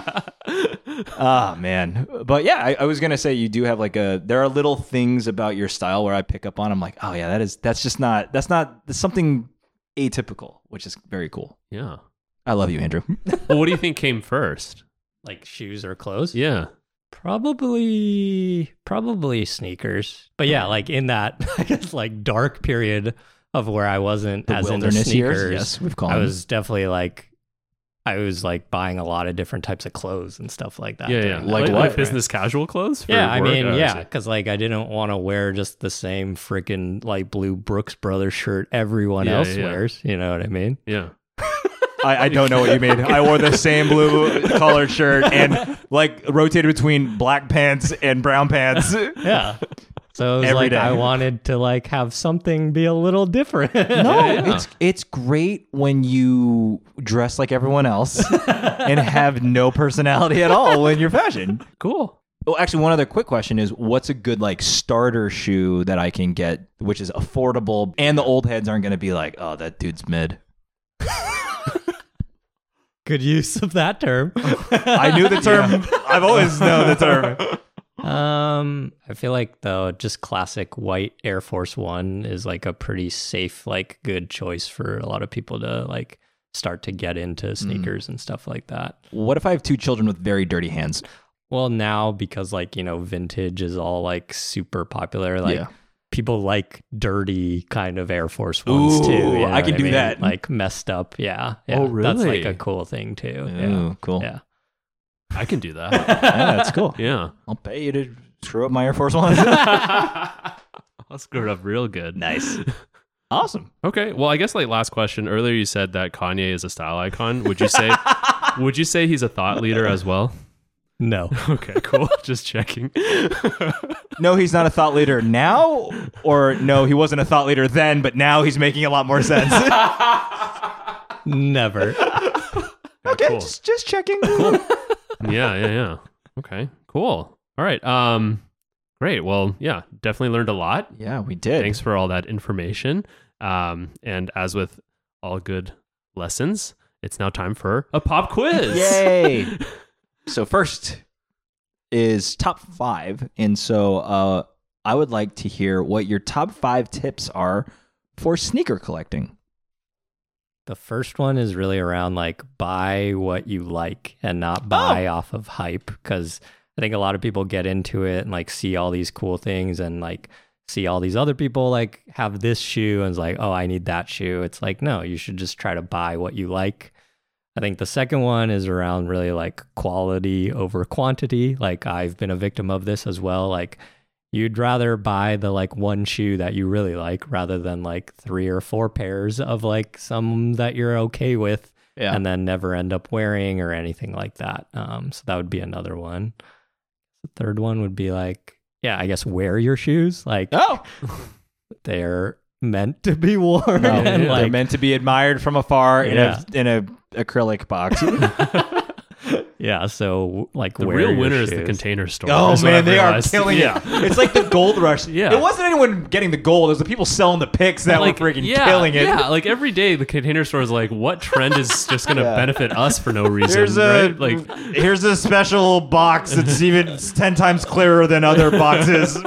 called. Ah, man. But yeah, I was gonna say you do have like there are little things about your style where I pick up on. I'm like, oh yeah, that's something atypical, which is very cool. Yeah. I love you, Andrew. Well, what do you think came first? Like shoes or clothes. Yeah. Probably sneakers. But yeah, like in that I guess like dark period of where I wasn't The as into wilderness years? sneakers. Yes, we've called I them. was definitely like I was like buying a lot of different types of clothes and stuff like that. Yeah. during that Like time, what? Like business casual clothes? For Yeah, I work? mean, Oh, yeah, see. because like I didn't want to wear just the same freaking like blue Brooks Brothers shirt everyone Yeah, else yeah. wears. You know what I mean? Yeah. I don't know what you mean. I wore the same blue colored shirt and like rotated between black pants and brown pants. Yeah. So it was Every like day. I wanted to like have something be a little different. No, Yeah. it's great when you dress like everyone else and have no personality at all in your fashion. Cool. Well, actually, one other quick question is, what's a good like starter shoe that I can get, which is affordable, and the old heads aren't going to be like, oh, that dude's mid. Good use of that term. I knew the term. I've always known the term. I feel like though just classic white Air Force One is like a pretty safe, like good choice for a lot of people to like start to get into sneakers and stuff like that. What if I have two children with very dirty hands? Well, now because like, you know, vintage is all like super popular. Like Yeah. people like dirty kind of Air Force Ones Ooh, too. You know I can what do mean? that. Like messed up. Yeah. Yeah. Oh, That's like really? a cool thing too. Ooh, cool. Yeah. I can do that. Yeah, that's cool. Yeah. I'll pay you to screw up my Air Force Ones. I'll screw it up real good. Nice. Awesome. Okay. Well, I guess like last question. Earlier you said that Kanye is a style icon. Would you say he's a thought leader as well? No. Okay, cool. Just checking. No, he's not a thought leader now, or no, he wasn't a thought leader then, but now he's making a lot more sense. Never. Okay, cool. just checking. Yeah. Okay, cool. All right. Great. Well, yeah, definitely learned a lot. Yeah, we did. Thanks for all that information. And as with all good lessons, it's now time for a pop quiz. Yay! So first is top 5. And so I would like to hear what your top 5 tips are for sneaker collecting. The first one is really around like buy what you like and not buy off of hype, because I think a lot of people get into it and like see all these cool things and like see all these other people like have this shoe and it's like, oh, I need that shoe. It's like, no, you should just try to buy what you like. I think the second one is around really like quality over quantity. Like I've been a victim of this as well. Like you'd rather buy the like one shoe that you really like rather than like 3 or 4 pairs of like some that you're okay with and then never end up wearing or anything like that. So that would be another one. The third one would be like, yeah, I guess wear your shoes. Like they're meant to be worn. And like, they're meant to be admired from afar in a acrylic box. Yeah, so like the wear real your winner is shoes. the Container Store. Oh is what man, I've they realized. are killing it. It's like the gold rush. Yeah. It wasn't anyone getting the gold. It was the people selling the picks that were freaking killing it. Yeah, like every day the Container Store is like, what trend is just going to benefit us for no reason, right? Like, here's a special box that's even 10 times clearer than other boxes.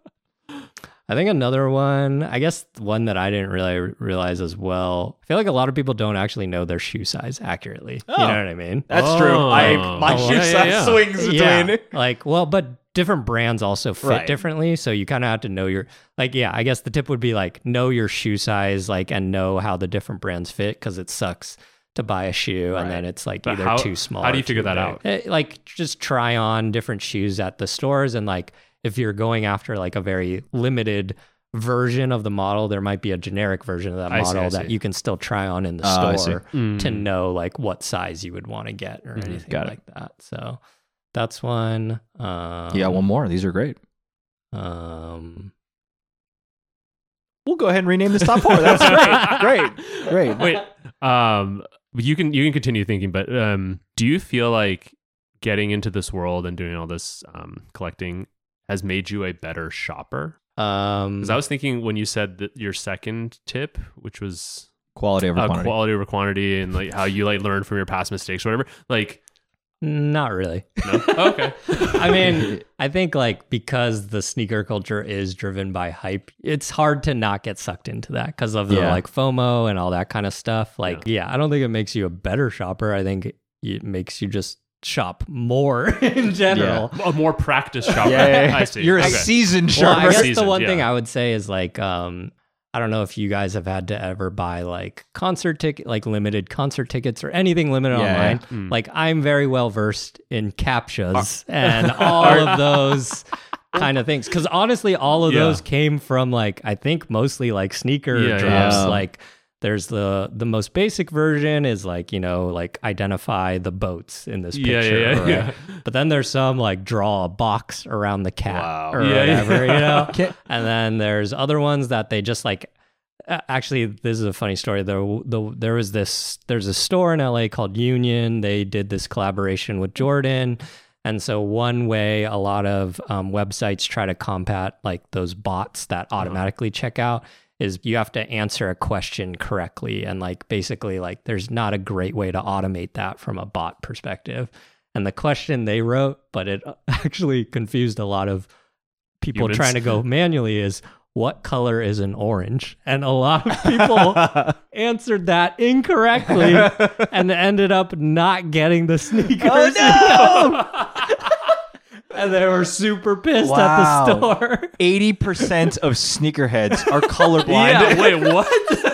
I think another one, I guess one that I didn't really realize as well. I feel like a lot of people don't actually know their shoe size accurately. You know what I mean? That's true. My shoe size swings between. Like, well, but different brands also fit differently. So you kind of have to know your, like, I guess the tip would be like, know your shoe size, like, and know how the different brands fit, because it sucks to buy a shoe and then it's like either too small. How do or you figure too that big. out? Like, just try on different shoes at the stores, and like, if you're going after like a very limited version of the model, there might be a generic version of that model that you can still try on in the store to know like what size you would want to get or anything like that. So that's one. Yeah, one more. These are great. We'll go ahead and rename this top 4. That's great. Wait, you can continue thinking, but do you feel like getting into this world and doing all this collecting has made you a better shopper? Because I was thinking when you said that your second tip, which was quality over quantity, and like how you like learn from your past mistakes or whatever, like not really. No? Oh, okay. I mean, I think like because the sneaker culture is driven by hype, it's hard to not get sucked into that because of the like FOMO and all that kind of stuff. Like, I don't think it makes you a better shopper. I think it makes you just shop more in general. A more practiced shopper. I see. You're a seasoned shopper. Well, I guess the one thing I would say is like, I don't know if you guys have had to ever buy like limited concert tickets or anything limited online. Like I'm very well versed in CAPTCHAs and all of those kind of things. Because honestly, all of those came from like, I think mostly like sneaker drops. Like there's the most basic version is like, you know, like identify the boats in this picture. Right? But then there's some like draw a box around the cat or whatever, you know? And then there's other ones that they just like, actually, this is a funny story. There's a store in LA called Union. They did this collaboration with Jordan. And so one way a lot of websites try to combat like those bots that automatically check out is you have to answer a question correctly. And like basically like there's not a great way to automate that from a bot perspective. And the question they wrote, but it actually confused a lot of people trying to go manually, is what color is an orange? And a lot of people answered that incorrectly and ended up not getting the sneakers. Oh no! And they were super pissed at the store. 80% of sneakerheads are colorblind. Yeah, wait, what?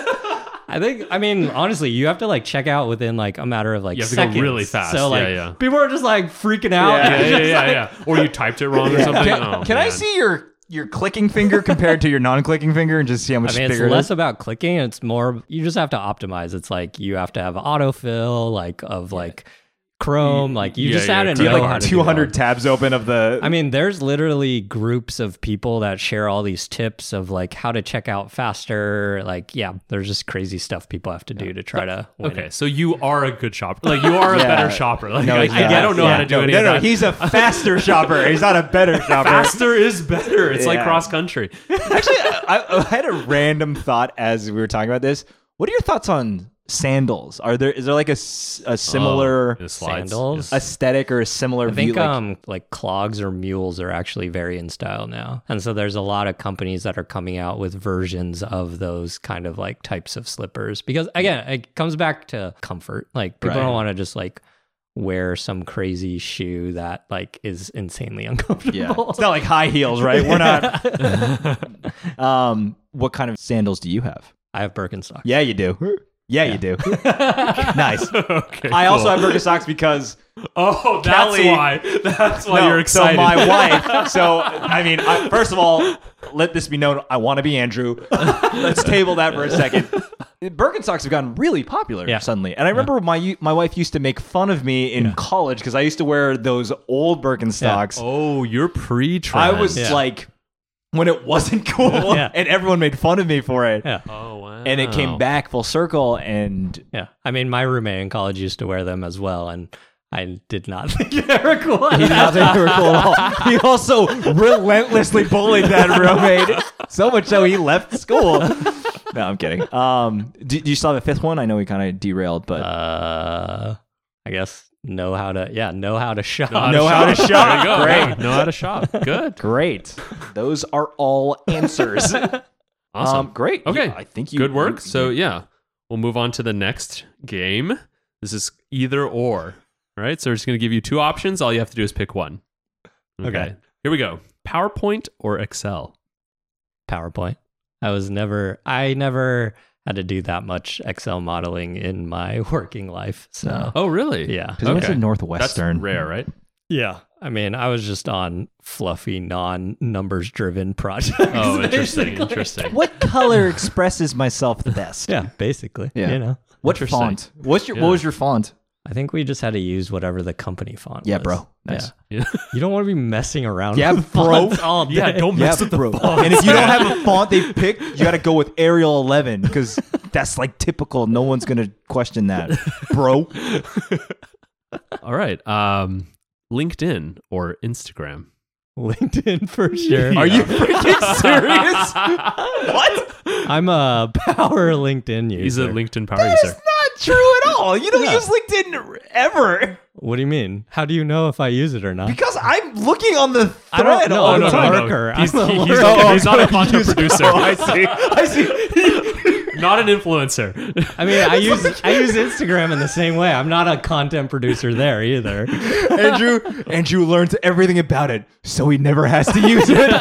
I mean, honestly, you have to like check out within like a matter of like you have seconds. to go really fast. So like people are just like freaking out. Yeah. Or you typed it wrong or something. Can I see your clicking finger compared to your non-clicking finger and just see how much bigger it is? It's less about clicking. It's more, you just have to optimize. It's like you have to have autofill, like of like Chrome. Like you just had to Do you know have how like to 200 tabs open of the? I mean, there's literally groups of people that share all these tips of like how to check out faster. Like, yeah, there's just crazy stuff people have to do to try to win Okay, it. so you are a good shopper. Like you are a better shopper. Like No, I, he's not. I don't know how to do any of that. He's a faster shopper. He's not a better shopper. Faster is better. It's like Yeah. cross country. Actually, I had a random thought as we were talking about this. What are your thoughts on sandals? Is there like a similar The slides. Sandals? aesthetic or a similar I think view? like clogs or mules are actually very in style now. And so there's a lot of companies that are coming out with versions of those kind of like types of slippers. Because again, it comes back to comfort. Like people Right. don't want to just like wear some crazy shoe that like is insanely uncomfortable. Yeah, it's not like high heels, right? We're not. What kind of sandals do you have? I have Birkenstocks. Yeah, you do. Yeah, you do. Nice. Okay, I also cool. have Birkenstocks because Oh, that's Kelly- why. That's why no, you're excited. So my wife. So I mean, first of all, let this be known. I want to be Andrew. Let's table that for a second. Birkenstocks have gotten really popular suddenly, and I remember my wife used to make fun of me in college because I used to wear those old Birkenstocks. Oh, you're pre-trend. I was like, when it wasn't cool, and everyone made fun of me for it. Yeah. Oh wow. And it came back full circle, and Yeah. I mean, my roommate in college used to wear them as well. And I did not think they were cool. he did not think they were cool at all. He also relentlessly bullied that roommate, so much so he left school. No, I'm kidding. Do you still have a fifth one? I know we kind of derailed, but I guess know how to shop. Know how to shop. There you go. Great. Yeah, know how to shop. Good. great. Those are all answers. Awesome. Great. Okay. Yeah, I think you Good work. So yeah, we'll move on to the next game. This is either or. All right. So we're just going to give you two options. All you have to do is pick one. Okay. Here we go. PowerPoint or Excel? PowerPoint. I never had to do that much Excel modeling in my working life. So Oh, really? yeah. because went to That's Northwestern. rare, right? Yeah. I mean, I was just on fluffy, non-numbers driven projects. Oh, interesting. basically. Interesting. What color expresses myself the best? Yeah, basically. Yeah. You know, What Interesting. font? What Yeah. was your font? I think we just had to use whatever the company font Yeah, was. bro. Nice. Yeah. Yeah. You don't want to be messing around Yeah, with bro. fonts all day. Yeah, don't mess with the bro. fonts. And if you don't have a font they picked, you got to go with Arial 11 because that's like typical. No one's gonna question that, bro. All right. LinkedIn or Instagram? LinkedIn for sure. Are you freaking serious? What? I'm a power LinkedIn user. He's a LinkedIn power That's user. not true at all. You don't Yeah. use LinkedIn ever What do you mean? How do you know if I use it or not? because I'm looking on the I don't thread know. all I'm the a time. lurker. He's, I'm a he's, lurker. he's not a content producer. Oh, I see. I see. Not an influencer. I mean, I use Instagram in the same way. I'm not a content producer there either. Andrew learns everything about it, so he never has to use it.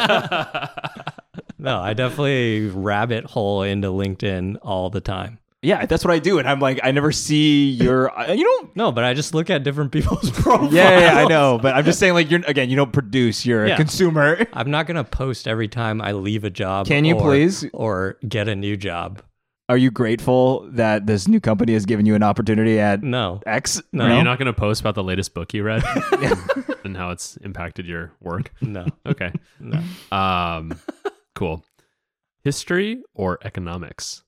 No, I definitely rabbit hole into LinkedIn all the time. Yeah, that's what I do, and I'm like, I never see your. You don't. No, but I just look at different people's profiles. Yeah, I know, but I'm just saying, like, you don't produce. You're a Yeah. consumer. I'm not gonna post every time I leave a job. Can you please? or get a new job? Are you grateful that this new company has given you an opportunity at No. X? No. Are you not going to post about the latest book you read and how it's impacted your work? No. Okay. No. Cool. History or economics?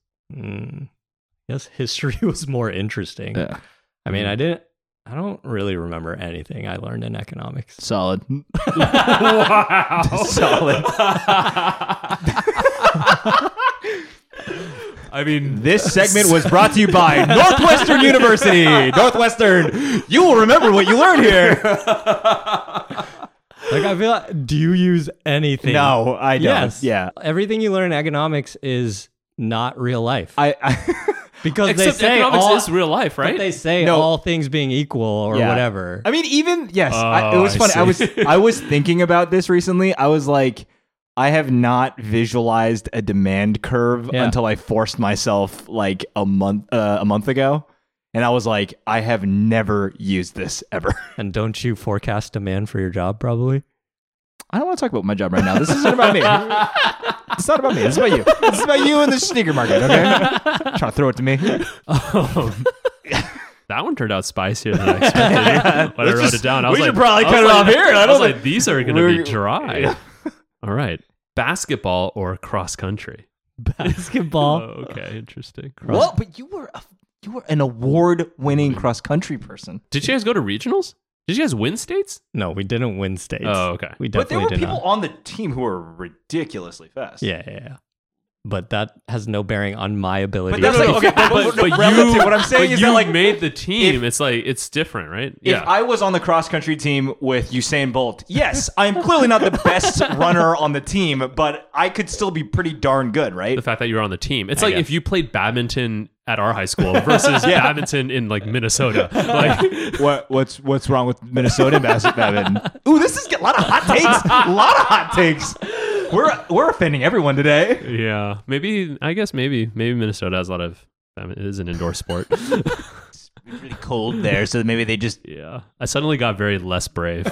Yes, history was more interesting. Yeah. I mean, I don't really remember anything I learned in economics. Solid. Wow. Solid. I mean, This segment was brought to you by Northwestern University. Northwestern, you will remember what you learned here. Like, I feel like, do you use anything? No, I don't. Yes. Yeah. Everything you learn in economics is not real life. I Because except they say economics all, is real life, but right? they say No. all things being equal or Yeah. whatever. I mean, even yes, it Oh, was I funny. see. I was thinking about this recently. I was like, I have not visualized a demand curve Yeah. until I forced myself like a month ago, and I was like, I have never used this ever. And don't you forecast demand for your job, probably? I don't want to talk about my job right now. This isn't about me. It's not about me. It's about you. This is about you in the sneaker market. Okay, trying to throw it to me. that one turned out spicier than I expected. When I wrote it down, I was we like, should probably I was cut it like- off here. I I was don't like, these are going to we're- be dry. Yeah. All right. Basketball or cross country? Basketball. Oh, okay, interesting. What? But you were an award-winning cross-country person. Did you guys go to regionals? Did you guys win states? No, we didn't win states. Oh, okay. We But there definitely were did people not. on the team who were ridiculously fast. Yeah. But that has no bearing on my ability. But that's to like, play okay, fast. but relative, what I'm saying but is you that like made the team. It's like it's different, right? if I was on the cross country team with Usain Bolt, yes, I'm clearly not the best runner on the team, but I could still be pretty darn good, right? the fact that you were on the team. It's I like guess. if you played badminton at our high school versus badminton in like Minnesota. Like What's wrong with Minnesota badminton? Ooh, this is a lot of hot takes. A lot of hot takes. We're offending everyone today. yeah, maybe Minnesota has a lot of. I mean, it is an indoor sport. It's really cold there, so maybe they just Yeah, I suddenly got very less brave.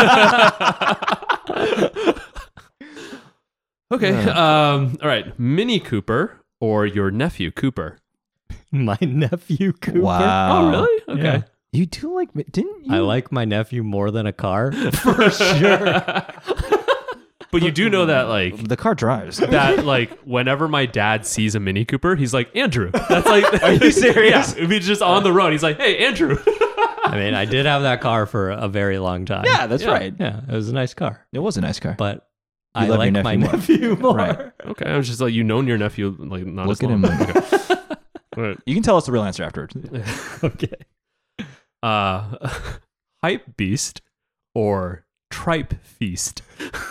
Okay. All right, Mini Cooper or your nephew Cooper? My nephew Cooper. Oh, really? Okay. Yeah. You do like, didn't you? I like my nephew more than a car, for sure. But you do know that like the car drives. that like whenever my dad sees a Mini Cooper, he's like Andrew. That's like, Are you serious? Yeah, if he's just on the road, he's like, hey Andrew. I mean, I did have that car for a very long time. Yeah, that's Yeah. right. Yeah, it was a nice car. It was a nice car. But You I love your like my nephew nephew more. Right. Okay, I was just like, you known your nephew like not Look as at long. him. Okay. All right. You can tell us the real answer afterwards. Okay. Hype Beast or Tripe Feast?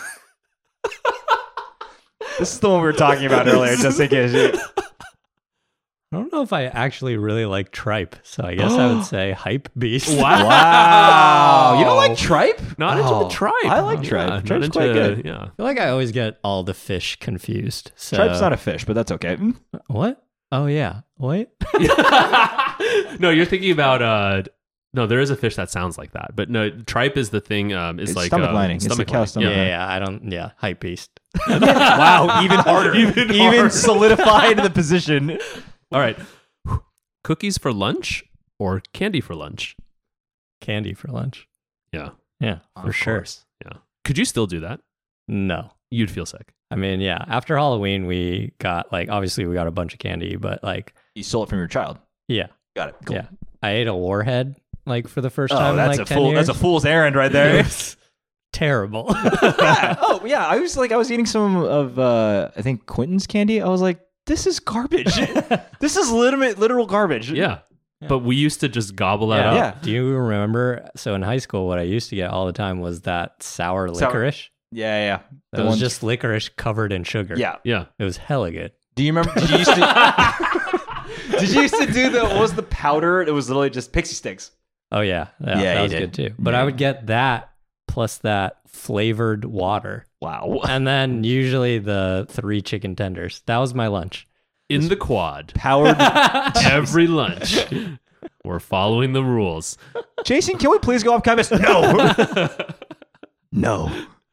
This is the one we were talking about earlier, just in case. I don't know if I actually really like tripe, so I guess I would say hype beast. Wow. You don't like tripe? Not into Oh, the tripe. I like Yeah, tripe. not Tripe's into, quite good. Yeah. I feel like I always get all the fish confused. So Tripe's not a fish, but that's okay. what? Oh yeah. What? No, you're thinking about no, there is a fish that sounds like that, but no, tripe is the thing. Is It's like stomach lining. It's the Stomach cow's lining. stomach Yeah, I don't. Yeah, hype beast. Wow, even harder. Even Even harder. solidified the position. All right, cookies for lunch or candy for lunch? Candy for lunch. Yeah, Yeah, for sure. yeah. Could you still do that? No. You'd feel sick. I mean, yeah. After Halloween, we got obviously we got a bunch of candy, but You stole it from your child. yeah, Got it. Cool. yeah. I ate a warhead for the first Oh, time. that's in, a 10 fool. years. That's a fool's errand right It there. was terrible. Oh yeah, I was eating some of I think Quentin's candy. I was like, this is garbage. This is literal garbage. Yeah. Yeah. But we used to just gobble that Yeah. up. Yeah. Do you remember? So in high school, what I used to get all the time was that sour Sour- licorice. Yeah. That was just licorice covered in sugar. Yeah. Yeah. It was hella good. Do you remember? Did you used to? Did you used to do the? What was the powder? It was literally just pixie sticks. Oh yeah, Yeah, that you was did. good too. But Yeah. I would get that plus that flavored water, Wow. and then usually the 3 chicken tenders. That was my lunch. In the quad. Powered. Every lunch. We're following the rules. Jason, can we please go off campus? No. No.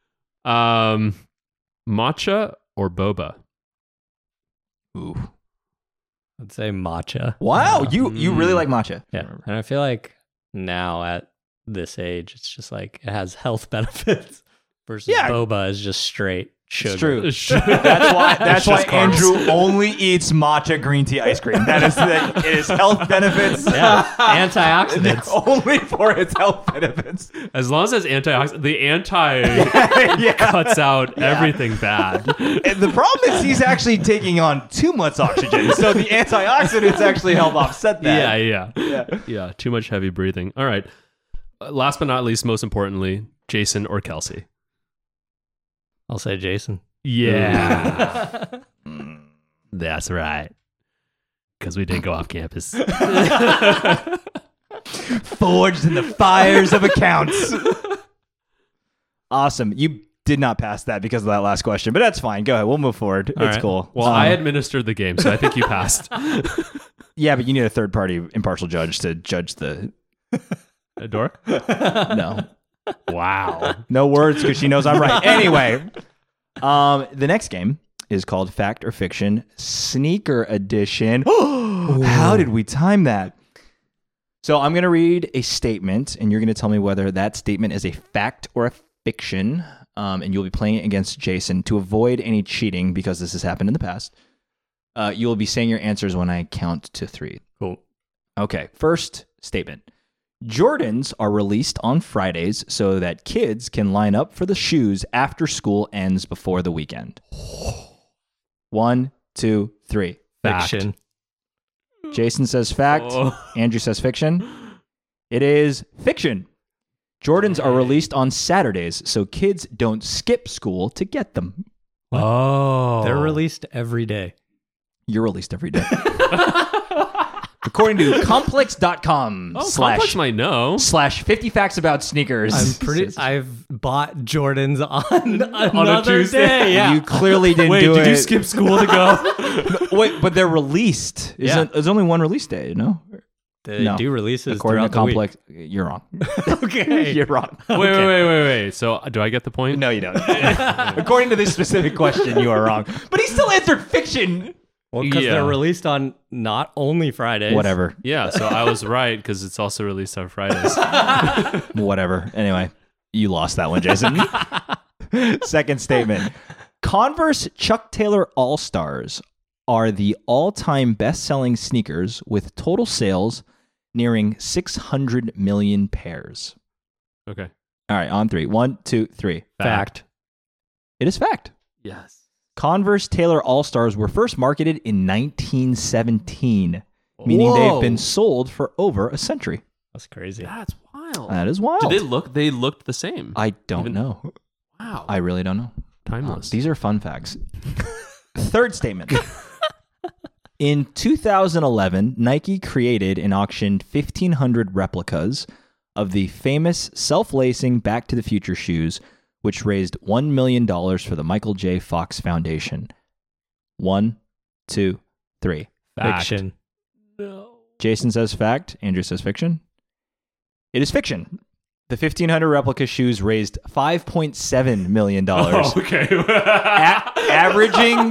Matcha or boba? Ooh. I'd say matcha. Wow. You really like matcha. Yeah, and I feel like now at this age, it's just like it has health benefits versus Yeah. boba is just straight sugar. It's true. That's why just carbs. Andrew only eats matcha green tea ice cream. It is health benefits. Yeah, antioxidants. Only for its health benefits. As long as it's antioxidant, the anti Yeah. cuts out everything bad. And the problem is he's actually taking on too much oxygen. So the antioxidants actually help offset that. Yeah. Too much heavy breathing. All right. Last but not least, most importantly, Jason or Kelsey? I'll say Jason. Yeah. That's right. Because we didn't go off campus. Forged in the fires of accounts. Awesome. You did not pass that because of that last question, but that's fine. Go ahead. We'll move forward. All It's right. cool. Well, I administered the game, so I think you passed. Yeah, but you need a third party impartial judge to judge the. Dora? No. Wow. No words because she knows I'm right. Anyway, the next game is called Fact or Fiction Sneaker Edition. How did we time that? So I'm going to read a statement, and you're going to tell me whether that statement is a fact or a fiction. And you'll be playing it against Jason. To avoid any cheating, because this has happened in the past, you'll be saying your answers when I count to 3. Cool. Okay, first statement. Jordans are released on Fridays so that kids can line up for the shoes after school ends before the weekend. 1, 2, 3. Fact. Fiction. Jason says fact. Andrew says fiction. It is fiction. Jordans are released on Saturdays so kids don't skip school to get them. Oh. They're released every day. You're released every day. According to complex.com Complex might know. / 50 facts about sneakers. I've bought Jordans on On a another Tuesday. day. Yeah. You clearly didn't Wait, do it. did you skip school to go? Wait, but they're released. Yeah. There's only one release day, no? They No. do releases According to throughout the Complex, you're wrong. week. Okay. You're wrong. Wait. So do I get the point? No, you don't. According to this specific question, you are wrong. But he still answered fiction. Well, because Yeah. they're released on not only Fridays. Whatever. Yeah, so I was right because it's also released on Fridays. Whatever. Anyway, you lost that one, Jason. Second statement. Converse Chuck Taylor All-Stars are the all-time best-selling sneakers with total sales nearing 600 million pairs. Okay. All right, on 3. 1, 2, 3. Fact. It is fact. Yes. Converse Taylor All-Stars were first marketed in 1917, meaning Whoa. they've been sold for over a century. That's crazy. That's wild. That is wild. Did they look? They looked the same. I don't Even- know. Wow. I really don't know. Timeless. These are fun facts. Third statement. In 2011, Nike created and auctioned 1,500 replicas of the famous self-lacing Back to the Future shoes, which raised $1 million for the Michael J. Fox Foundation. 1, 2, 3. Fact. Fiction. No. Jason says fact. Andrew says fiction. It is fiction. The 1,500 replica shoes raised $5.7 million, Oh, okay. averaging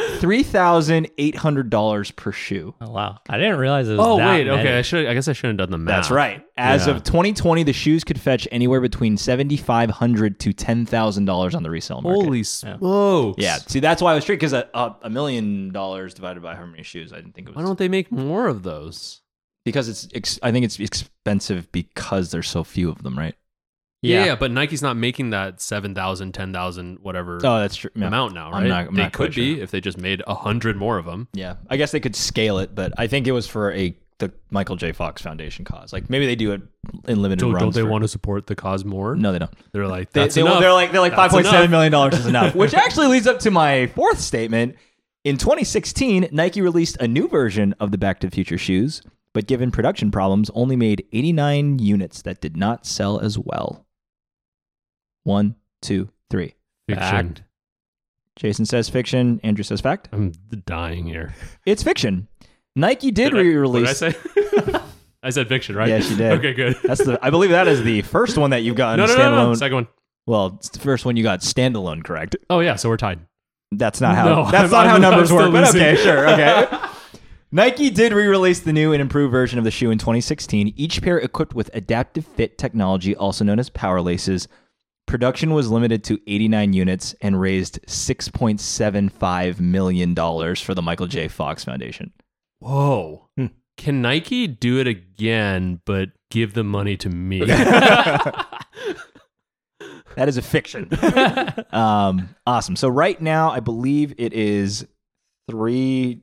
$3,800 per shoe. Oh, wow. I didn't realize it was Oh that wait. many. Okay. I guess I shouldn't have done the math. That's right. As Yeah. of 2020, the shoes could fetch anywhere between $7,500 to $10,000 on the resale market. Holy smokes. Yeah. See, that's why I was straight, because $1 million divided by how many shoes? I didn't think it Why was. don't they make more of those? Because I think it's expensive because there's so few of them, right? Yeah, but Nike's not making that 7,000, 10,000, whatever Oh, that's true. Yeah. amount now, right? I'm not they quite could be sure. if they just made 100 more of them. Yeah, I guess they could scale it, but I think it was for the Michael J. Fox Foundation cause. Like maybe they do it in limited So runs. don't they want to support the cause more? No, they don't. They're like, They, that's they, enough. they're like That's $5.7 million enough. is enough. Which actually leads up to my fourth statement. In 2016, Nike released a new version of the Back to the Future shoes, but given production problems, only made 89 units that did not sell as well. 1, 2, 3. Fiction. Fact. Jason says fiction. Andrew says fact. I'm dying here. It's fiction. Nike did What re-release. did I say? I said fiction, right? Yes, you did. Okay, good. I believe that is the first one that you've gotten No. standalone. Second one. Well, it's the first one you got standalone correct. Oh yeah, so we're tied. That's not how No, that's I'm not how numbers still work. But losing. okay, sure, okay. Nike did re-release the new and improved version of the shoe in 2016. Each pair equipped with adaptive fit technology, also known as power laces. Production was limited to 89 units and raised $6.75 million for the Michael J. Fox Foundation. Whoa. Can Nike do it again, but give the money to me? That is a fiction. Awesome. So right now, I believe it is 3-2.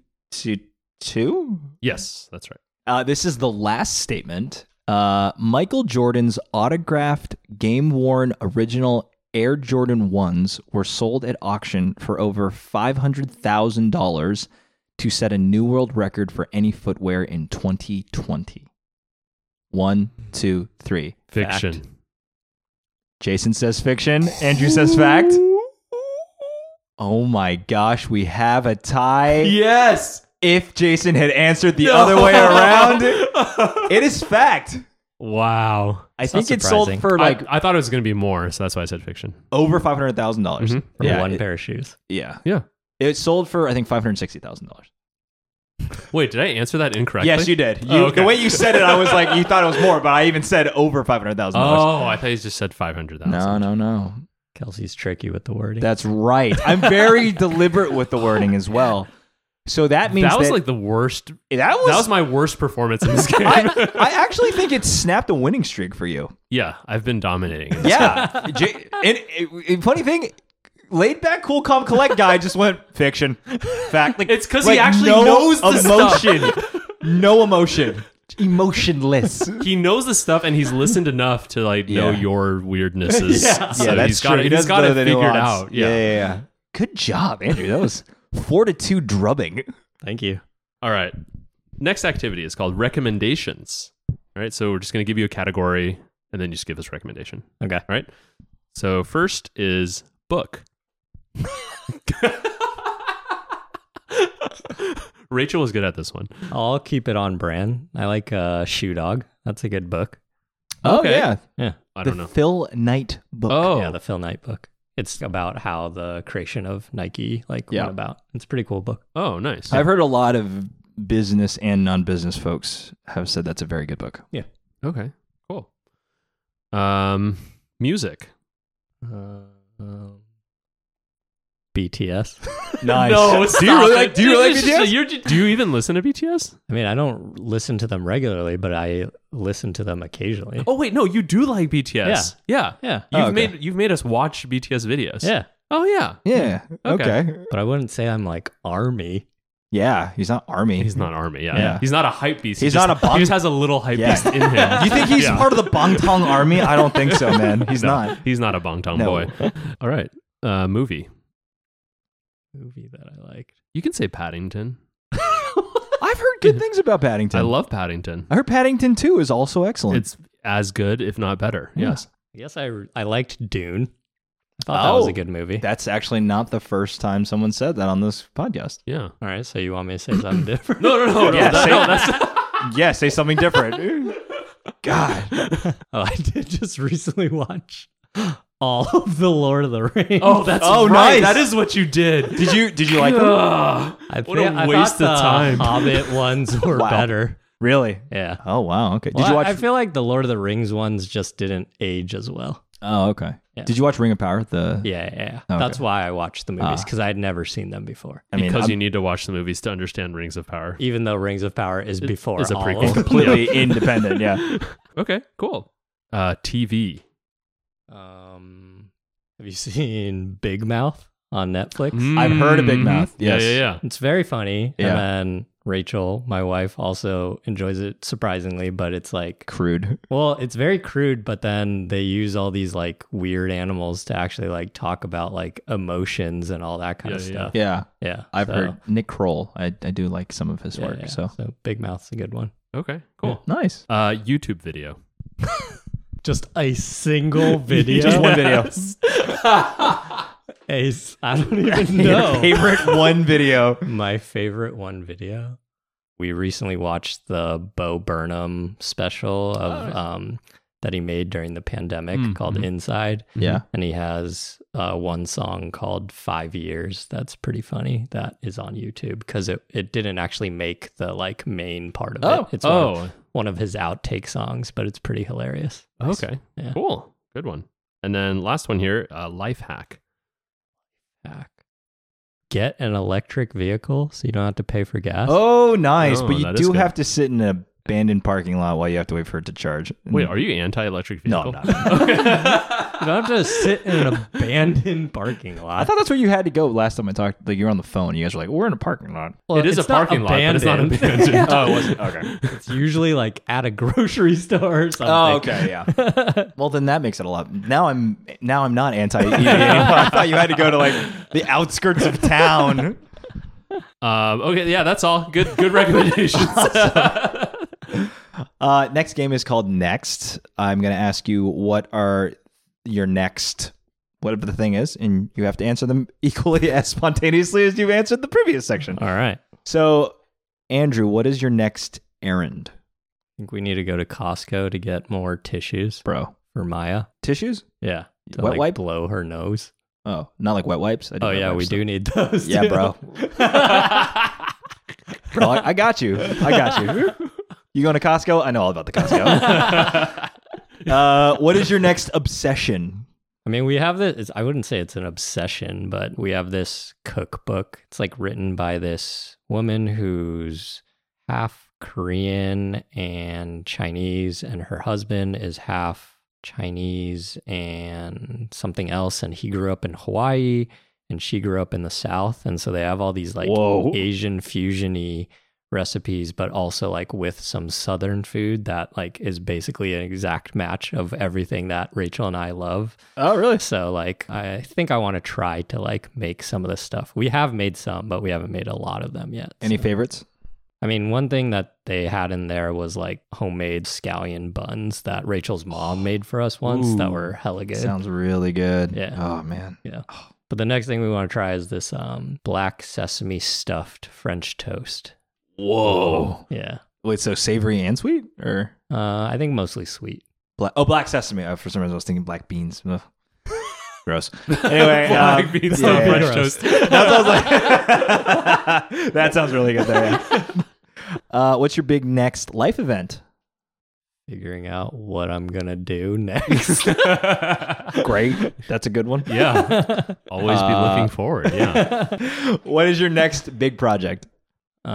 Yes, that's right. This is the last statement. Michael Jordan's autographed, game-worn original Air Jordan 1s were sold at auction for over $500,000 to set a new world record for any footwear in 2020. 1, 2, 3. Fiction. Fact. Jason says fiction. Andrew says fact. Oh my gosh, we have a tie. Yes. If Jason had answered the other way around, it is fact. Wow. I It's think not it sold surprising. for like I thought it was going to be more, so that's why I said fiction. over $500,000. Mhm. For Yeah, one pair of shoes. Yeah. Yeah. It sold for I think $560,000. Wait, did I answer that incorrectly? Yes, you did. Oh, okay. The way you said it, I was like, you thought it was more, but I even said over $500,000. Oh, I thought you just said 500,000. No. Kelsey's tricky with the wording. That's right. I'm very deliberate with the wording as well. So that means that was like the worst. that was my worst performance in this game. I actually think it snapped a winning streak for you. Yeah, I've been dominating. Yeah. And funny thing, laid back, cool, calm, collect guy just went fiction. Fact. Like, It's 'cause he actually knows the stuff. No emotion. Emotionless. He knows the stuff, and he's listened enough to like know Yeah. your weirdnesses. So he's got it. He's got it figured out. Yeah. Good job, Andrew. That was 4-2 drubbing. Thank you. All right. Next activity is called recommendations. All right. So we're just going to give you a category, and then you just give us a recommendation. Okay. All right. So first is book. Rachel was good at this one. I'll keep it on brand. I like Shoe Dog. That's a good book. Oh, Okay. yeah. Yeah. I don't know. Phil Knight book. Oh, Yeah, the Phil Knight book. It's about how the creation of Nike went about. It's a pretty cool book. oh, nice. I've heard a lot of business and non-business folks have said that's a very good book. Okay. Cool. Music. BTS. Nice. No, do you really like BTS? Do you even listen to BTS? I mean, I don't listen to them regularly, but I listen to them occasionally. Oh wait, no, you do like BTS. Yeah. Yeah. You've made us watch BTS videos. Yeah. Oh yeah. Yeah. Okay. But I wouldn't say I'm like ARMY. Yeah. He's not ARMY. He's not ARMY. Yeah. Yeah. He's not a hype beast. He's He not a bong- He just has a little hype Yeah. beast in him. You think he's Yeah. part of the Bangtang army? I don't think so, man. He's not. He's not a Bangtang No. boy. All right. Movie. Movie that I liked. You can say Paddington. I've heard good things about Paddington. I love Paddington. I heard Paddington 2 is also excellent. It's as good, if not better. Yeah. Yes. Yes, I liked Dune. I thought that was a good movie. That's actually not the first time someone said that on this podcast. Yeah. All right, so you want me to say something different? No. Yeah, That's Yeah, say something different. God. Oh, I did just recently watch all of the Lord of the Rings. Oh, that's Oh, right. nice. That is what you did. Did you like them? Ugh. What a waste of time. The Hobbit ones were Wow. better. Really? Yeah. Oh wow. Okay. Well, Did you watch? I feel like the Lord of the Rings ones just didn't age as well. Oh, okay. Yeah. Did you watch Ring of Power? Yeah. Okay. That's why I watched the movies, Ah. because I had never seen them before. I mean, Because I'm you need to watch the movies to understand Rings of Power. Even though Rings of Power is before is a all prequel. of them. completely independent. Yeah. Okay, cool. TV. Have you seen Big Mouth on Netflix? I've heard of Big Mouth. Yeah, Yes. yeah. It's very funny. Yeah. And then Rachel, my wife, also enjoys it surprisingly, but it's like, Crude. well, it's very crude, but then they use all these like weird animals to actually like talk about like emotions and all that kind of Yeah, yeah. stuff. Yeah. Yeah. I've so- heard Nick Kroll. I do like some of his yeah, work. yeah. So Big Mouth's a good one. Okay, cool. nice. YouTube video. Just a single video. Just one video. I don't even know. Favorite one video. My favorite one video. We recently watched the Bo Burnham special of that he made during the pandemic called Inside. Yeah. And he has one song called 5 Years. That's pretty funny. That is on YouTube because it didn't actually make the like main part of it. It's one of his outtake songs, but it's pretty hilarious. Okay, Yeah. cool. Good one. And then last one here, life hack. Get an electric vehicle so you don't have to pay for gas. Oh, nice. Oh, But you that is do good. have to sit in an abandoned parking lot while you have to wait for it to charge. Wait, are you anti-electric No, vehicle? I'm not. You don't have to sit in an abandoned parking lot. I thought that's where you had to go last time I talked. Like you were on the phone. You guys were like, "We're in a parking lot." Well, It is a it's not parking lot, but it's not abandoned. abandoned. Oh, it wasn't. Okay. It's usually like at a grocery store or something. Oh, okay, yeah. Well, then that makes it a lot. Now I'm not anti EV anymore. I thought you had to go to like the outskirts of town. Okay, yeah, that's all. Good recommendations. Next game is called Next. I'm going to ask you what are your next, whatever the thing is, and you have to answer them equally as spontaneously as you've answered the previous section. All right. So, Andrew, what is your next errand, I think we need to go to Costco to get more tissues bro? for Maya. Tissues? Yeah. To Wet wipe? blow her nose. Oh, not like wet wipes. I do Oh, wet yeah, wipes, we though. do need those. Yeah, too. bro. Oh, I got you. I got you. You going to Costco? I know all about the Costco. What is your next obsession? I mean, we have this, I wouldn't say it's an obsession, but we have this cookbook. It's like written by this woman who's half Korean and Chinese, and her husband is half Chinese and something else. And he grew up in Hawaii and she grew up in the South. And so they have all these like Whoa. Asian fusion-y recipes, but also like with some Southern food that like is basically an exact match of everything that Rachel and I love. Oh, really? So like I think I want to try to like make some of this stuff. We have made some, but we haven't made a lot of them yet. Any so. favorites? I mean, one thing that they had in there was like homemade scallion buns that Rachel's mom made for us once that were hella good. Sounds really good. Yeah. Oh, man. Yeah. But the next thing we want to try is this black sesame stuffed French toast. Whoa. Yeah. Wait, so savory and sweet? Or I think mostly sweet. black sesame. For some reason, I was thinking black beans. Ugh. Gross. Anyway, Black beans on French gross. toast. That sounds like that sounds really good there. Yeah. What's your big next life event? Figuring out what I'm going to do next. Great. That's a good one. Yeah. Always be looking forward. Yeah. What is your next big project? We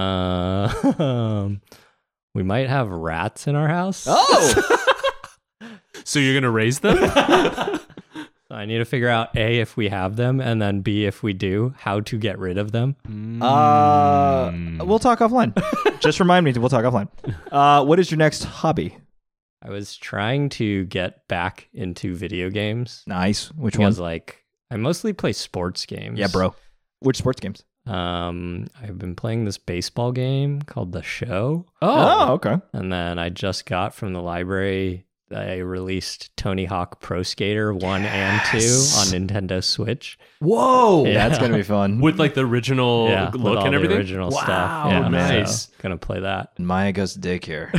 might have rats in our house. Oh, So you're going to raise them? So I need to figure out A, if we have them, and then B, if we do, how to get rid of them. we'll talk offline. Just remind me. We'll talk offline. What is your next hobby? I was trying to get back into video games. Nice. Which one? Because like I mostly play sports games. Yeah, bro. Which sports games? I've been playing this baseball game called The Show. Oh, okay. And then I just got from the library, I released Tony Hawk Pro Skater 1 and 2 on Nintendo Switch. Whoa, Yeah. that's gonna be fun. With like the original With look all and the everything? original Wow, stuff. Yeah, nice. So, gonna play that. And Maya goes to daycare.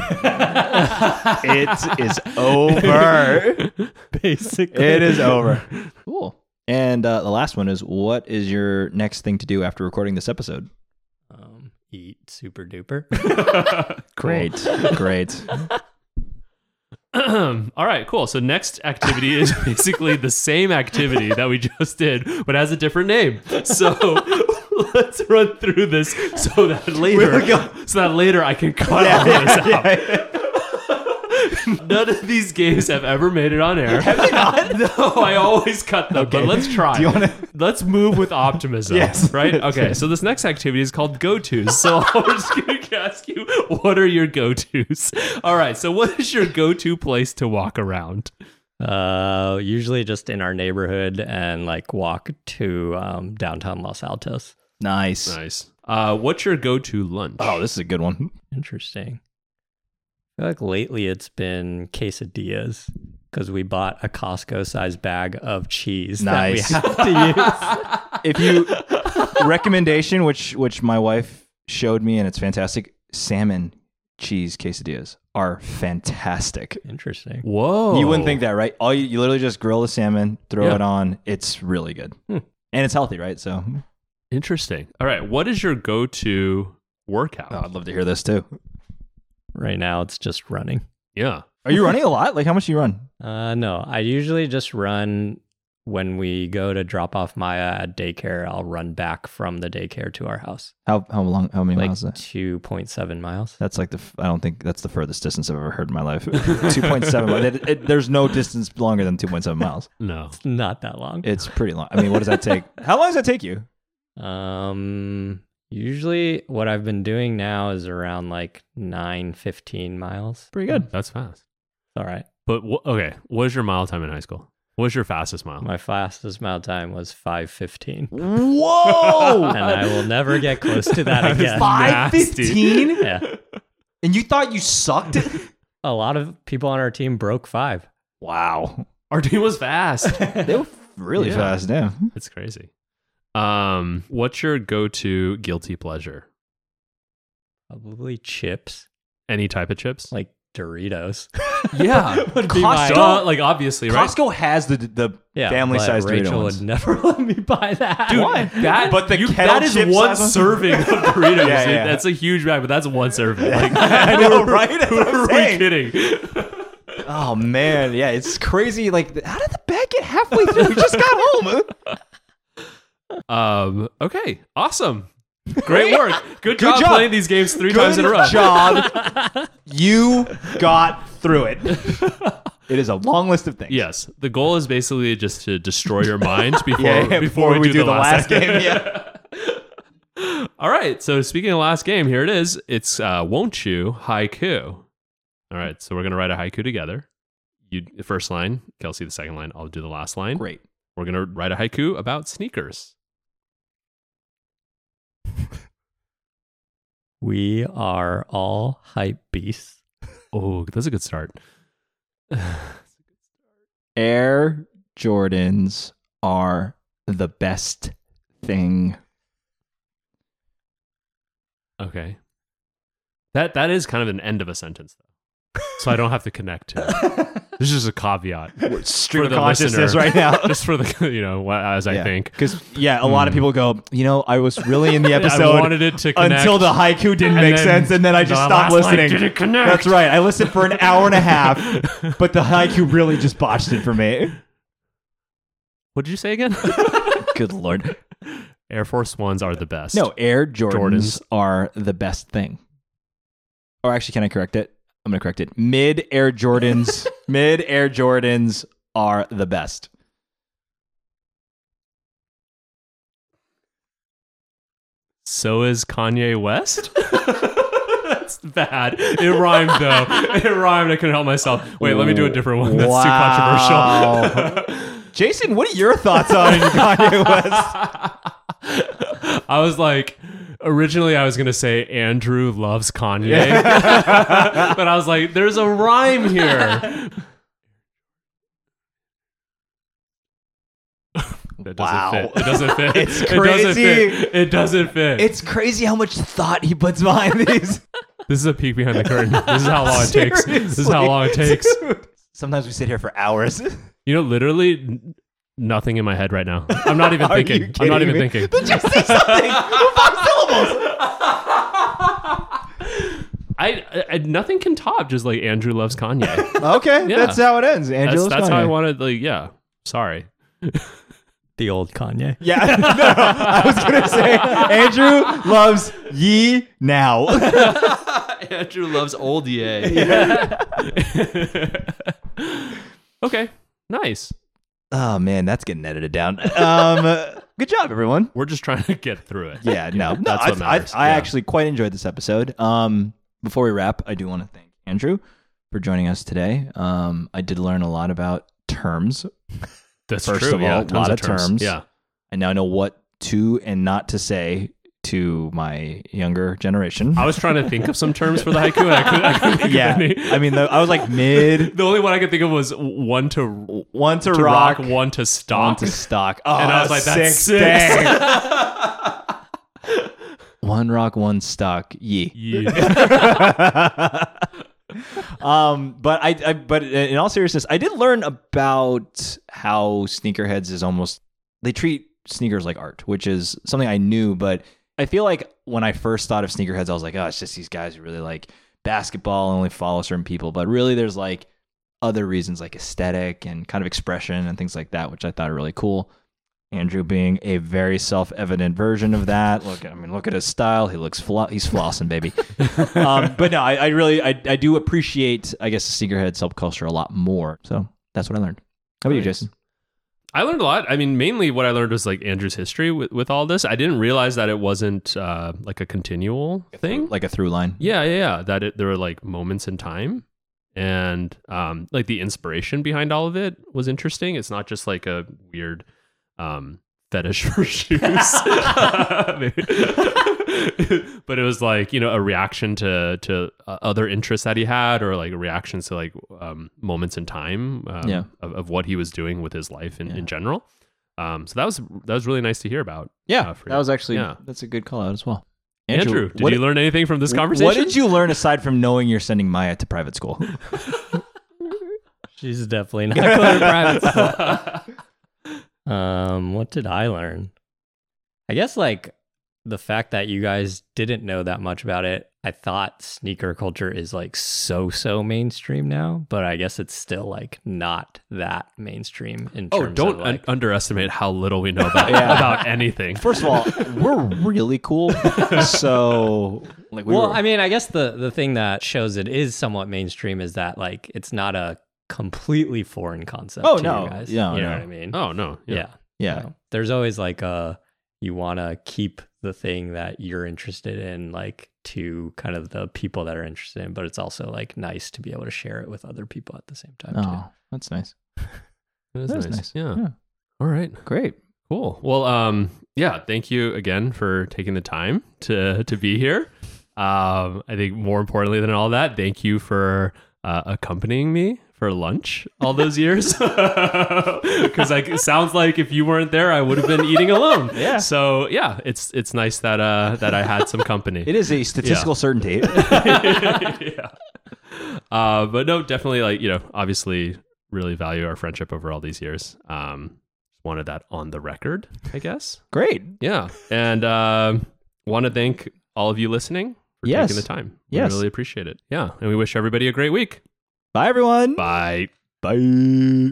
It is over. Basically. It is over. Cool. And the last one is, what is your next thing to do after recording this episode? Eat super duper. Great. Great. All right, cool. So next activity is basically the same activity that we just did, but has a different name. So let's run through this so that later I can cut all this out. None of these games have ever made it on air. Have they not? No, I always cut them. Okay. But let's try. Do you wanna- Let's move with optimism. Yes. Right? Okay, so this next activity is called go-tos. So we're just going to ask you, what are your go-tos? All right, so what is your go-to place to walk around? Usually just in our neighborhood and like walk to downtown Los Altos. Nice. Nice. What's your go-to lunch? Oh, this is a good one. Interesting. I feel like lately it's been quesadillas because we bought a Costco-sized bag of cheese Nice. that we have to use. If you recommendation, which my wife showed me, and it's fantastic. Salmon cheese quesadillas are fantastic. Interesting. Whoa. You wouldn't think that, right? You literally just grill the salmon, throw it on. It's really good, and it's healthy, right? So, Interesting. All right, what is your go-to workout? I'd love to hear this too. Right now it's just running. Yeah. Are you running a lot? Like, how much do you run? No, I usually just run when we go to drop off Maya at daycare. I'll run back from the daycare to our house. How long? How many Like miles is that? 2.7 miles. That's like I don't think that's the furthest distance I've ever heard in my life. 2.7 miles. There's no distance longer than 2.7 miles. No. It's not that long. It's pretty long. I mean, what does that take? How long does that take you? Usually what I've been doing now is around like 9-15 miles. Pretty good. That's fast. All right. But okay, what was your mile time in high school? What was your fastest mile? My fastest mile time was 5:15. Whoa! And I will never get close to that again. 5:15? Yeah. And you thought you sucked? A lot of people on our team broke 5. Wow. Our team was fast. They were really Yeah. fast, yeah. It's crazy. What's your go-to guilty pleasure? Probably chips. Any type of chips? Like Doritos. Yeah. Would be my- Costco- Like, obviously, right? Costco has the Yeah, family but sized Dorito Rachel ones. would never let me buy that. Dude, Why? that, But the kettle that is chip one size one? serving of Doritos. Yeah, yeah. That's a huge bag, but that's one serving. Like, I know, right? That's who what I'm are we saying. kidding? Oh man, yeah, it's crazy. Like, how did the bag get halfway through? We just got home. Okay, awesome. Great work. Good job, job. playing these games 3 times in a row. Good job. You got through it. It is a long list of things. Yes, the goal is basically just to destroy your mind before Yeah, before we do the last game. Yeah. All right. So speaking of last game, here it is. It's Won't You Haiku. All right. So we're gonna write a haiku together. You the first line, Kelsey the second line. I'll do the last line. Great. We're gonna write a haiku about sneakers. We are all hype beasts. Oh, that's a good start. Air Jordans are the best thing. Okay. That is kind of an end of a sentence though. So I don't have to connect to it. This is just a caveat. Stream For of the consciousness listener. right now. Just for the as I think. Because, a lot of people go, I was really in the I episode wanted it to connect. until the haiku didn't And make then sense, and then I just the stopped last line listening. didn't connect. That's right. I listened for an hour and a half, but the haiku really just botched it for me. What did you say again? Good Lord. Air Force Ones are the best. No, Air Jordans Jordans. are the best thing. Or actually, can I correct it? I'm going to correct it. Mid Air Jordans are the best. So is Kanye West? That's bad. It rhymed though. It rhymed. I couldn't help myself. Wait, let me do a different one. That's Wow. too controversial. Jason, what are your thoughts on Kanye West? I was like, originally I was going to say Andrew loves Kanye. But I was like, there's a rhyme here. It doesn't Wow. fit. It doesn't fit. It's It doesn't crazy. fit. It doesn't fit. It's crazy how much thought he puts behind these. This is a peek behind the curtain. This is how long it takes. This is how long it takes. Dude. Sometimes we sit here for hours. You know, literally nothing in my head right now. I'm not even Are thinking. you I'm not kidding even me? thinking. Then just say something. 5 syllables. I nothing can top just like Andrew loves Kanye. Okay, Yeah. that's how it ends. Angela's That's how Kanye. I wanted. Like, yeah. Sorry. The old Kanye. Yeah, no, I was gonna say Andrew loves ye now. Andrew loves old Ye. Okay. Nice. Oh man, that's getting edited down. Good job, everyone. We're just trying to get through it. Yeah, no, That's what matters. I Yeah. actually quite enjoyed this episode. Before we wrap, I do want to thank Andrew for joining us today. I did learn a lot about terms. That's First true. of Yeah, all, a tons lot of of terms. Yeah. I now know what to and not to say to my younger generation. I was trying to think of some terms for the haiku, and I couldn't think Yeah, of any. I mean, I was like mid, The only one I could think of was one to one to rock, rock, one to one stock. to stock. Oh, And I was like, that's sick. Dang. One rock, one stock. Yee. Yeah. But in all seriousness, I did learn about how sneakerheads is almost, they treat sneakers like art, which is something I knew, but I feel like when I first thought of sneakerheads, I was like, oh, it's just these guys who really like basketball and only follow certain people. But really there's like other reasons like aesthetic and kind of expression and things like that, which I thought are really cool. Andrew being a very self-evident version of that. Look at his style. He looks he's flossing, baby. But no, I do appreciate, I guess, the sneakerhead subculture a lot more. So that's what I learned. How about you, Nice. Jason? I learned a lot. I mean, mainly what I learned was like Andrew's history with all this. I didn't realize that it wasn't like a continual thing. Like a through line. Yeah. That there were like moments in time, and like the inspiration behind all of it was interesting. It's not just like a weird fetish for shoes, but it was like, you know, a reaction to other interests that he had, or like reactions to like moments in time of what he was doing with his life in general. So that was really nice to hear about. Yeah, for that was actually yeah. that's a good call out as well. Andrew, did you learn anything from this conversation? What did you learn aside from knowing you're sending Maya to private school? She's definitely not going to private school. What did I learn? I guess like the fact that you guys didn't know that much about it. I thought sneaker culture is like so mainstream now, but I guess it's still like not that mainstream in terms don't of like, underestimate how little we know about anything. First of all, we're really cool. So like I mean, I guess the thing that shows it is somewhat mainstream is that like it's not a completely foreign concept to you guys. Yeah, you know what I mean? Oh no. Yeah. So there's always like you want to keep the thing that you're interested in like to kind of the people that are interested in, but it's also like nice to be able to share it with other people at the same time too. That's nice. That is nice. Yeah. Yeah. All right. Great. Cool. Well, yeah, thank you again for taking the time to be here. I think more importantly than all that, thank you for accompanying me for lunch all those years. Because like it sounds like if you weren't there, I would have been eating alone. Yeah. So yeah, it's nice that I had some company. It is a statistical certainty. Yeah. But no, definitely like, obviously really value our friendship over all these years. Wanted that on the record, I guess. Great. Yeah. And want to thank all of you listening for taking the time. We really appreciate it. Yeah. And we wish everybody a great week. Bye, everyone. Bye. Bye.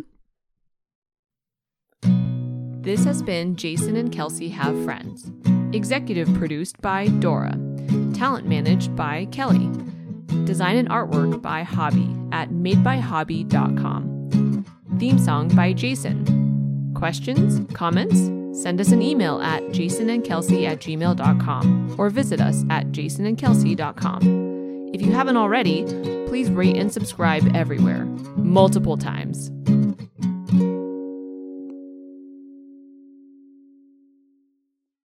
This has been Jason and Kelsey Have Friends. Executive produced by Dora. Talent managed by Kelly. Design and artwork by Hobby at madebyhobby.com. Theme song by Jason. Questions? Comments? Send us an email at jasonandkelsey@gmail.com or visit us at jasonandkelsey.com. If you haven't already, please rate and subscribe everywhere, multiple times.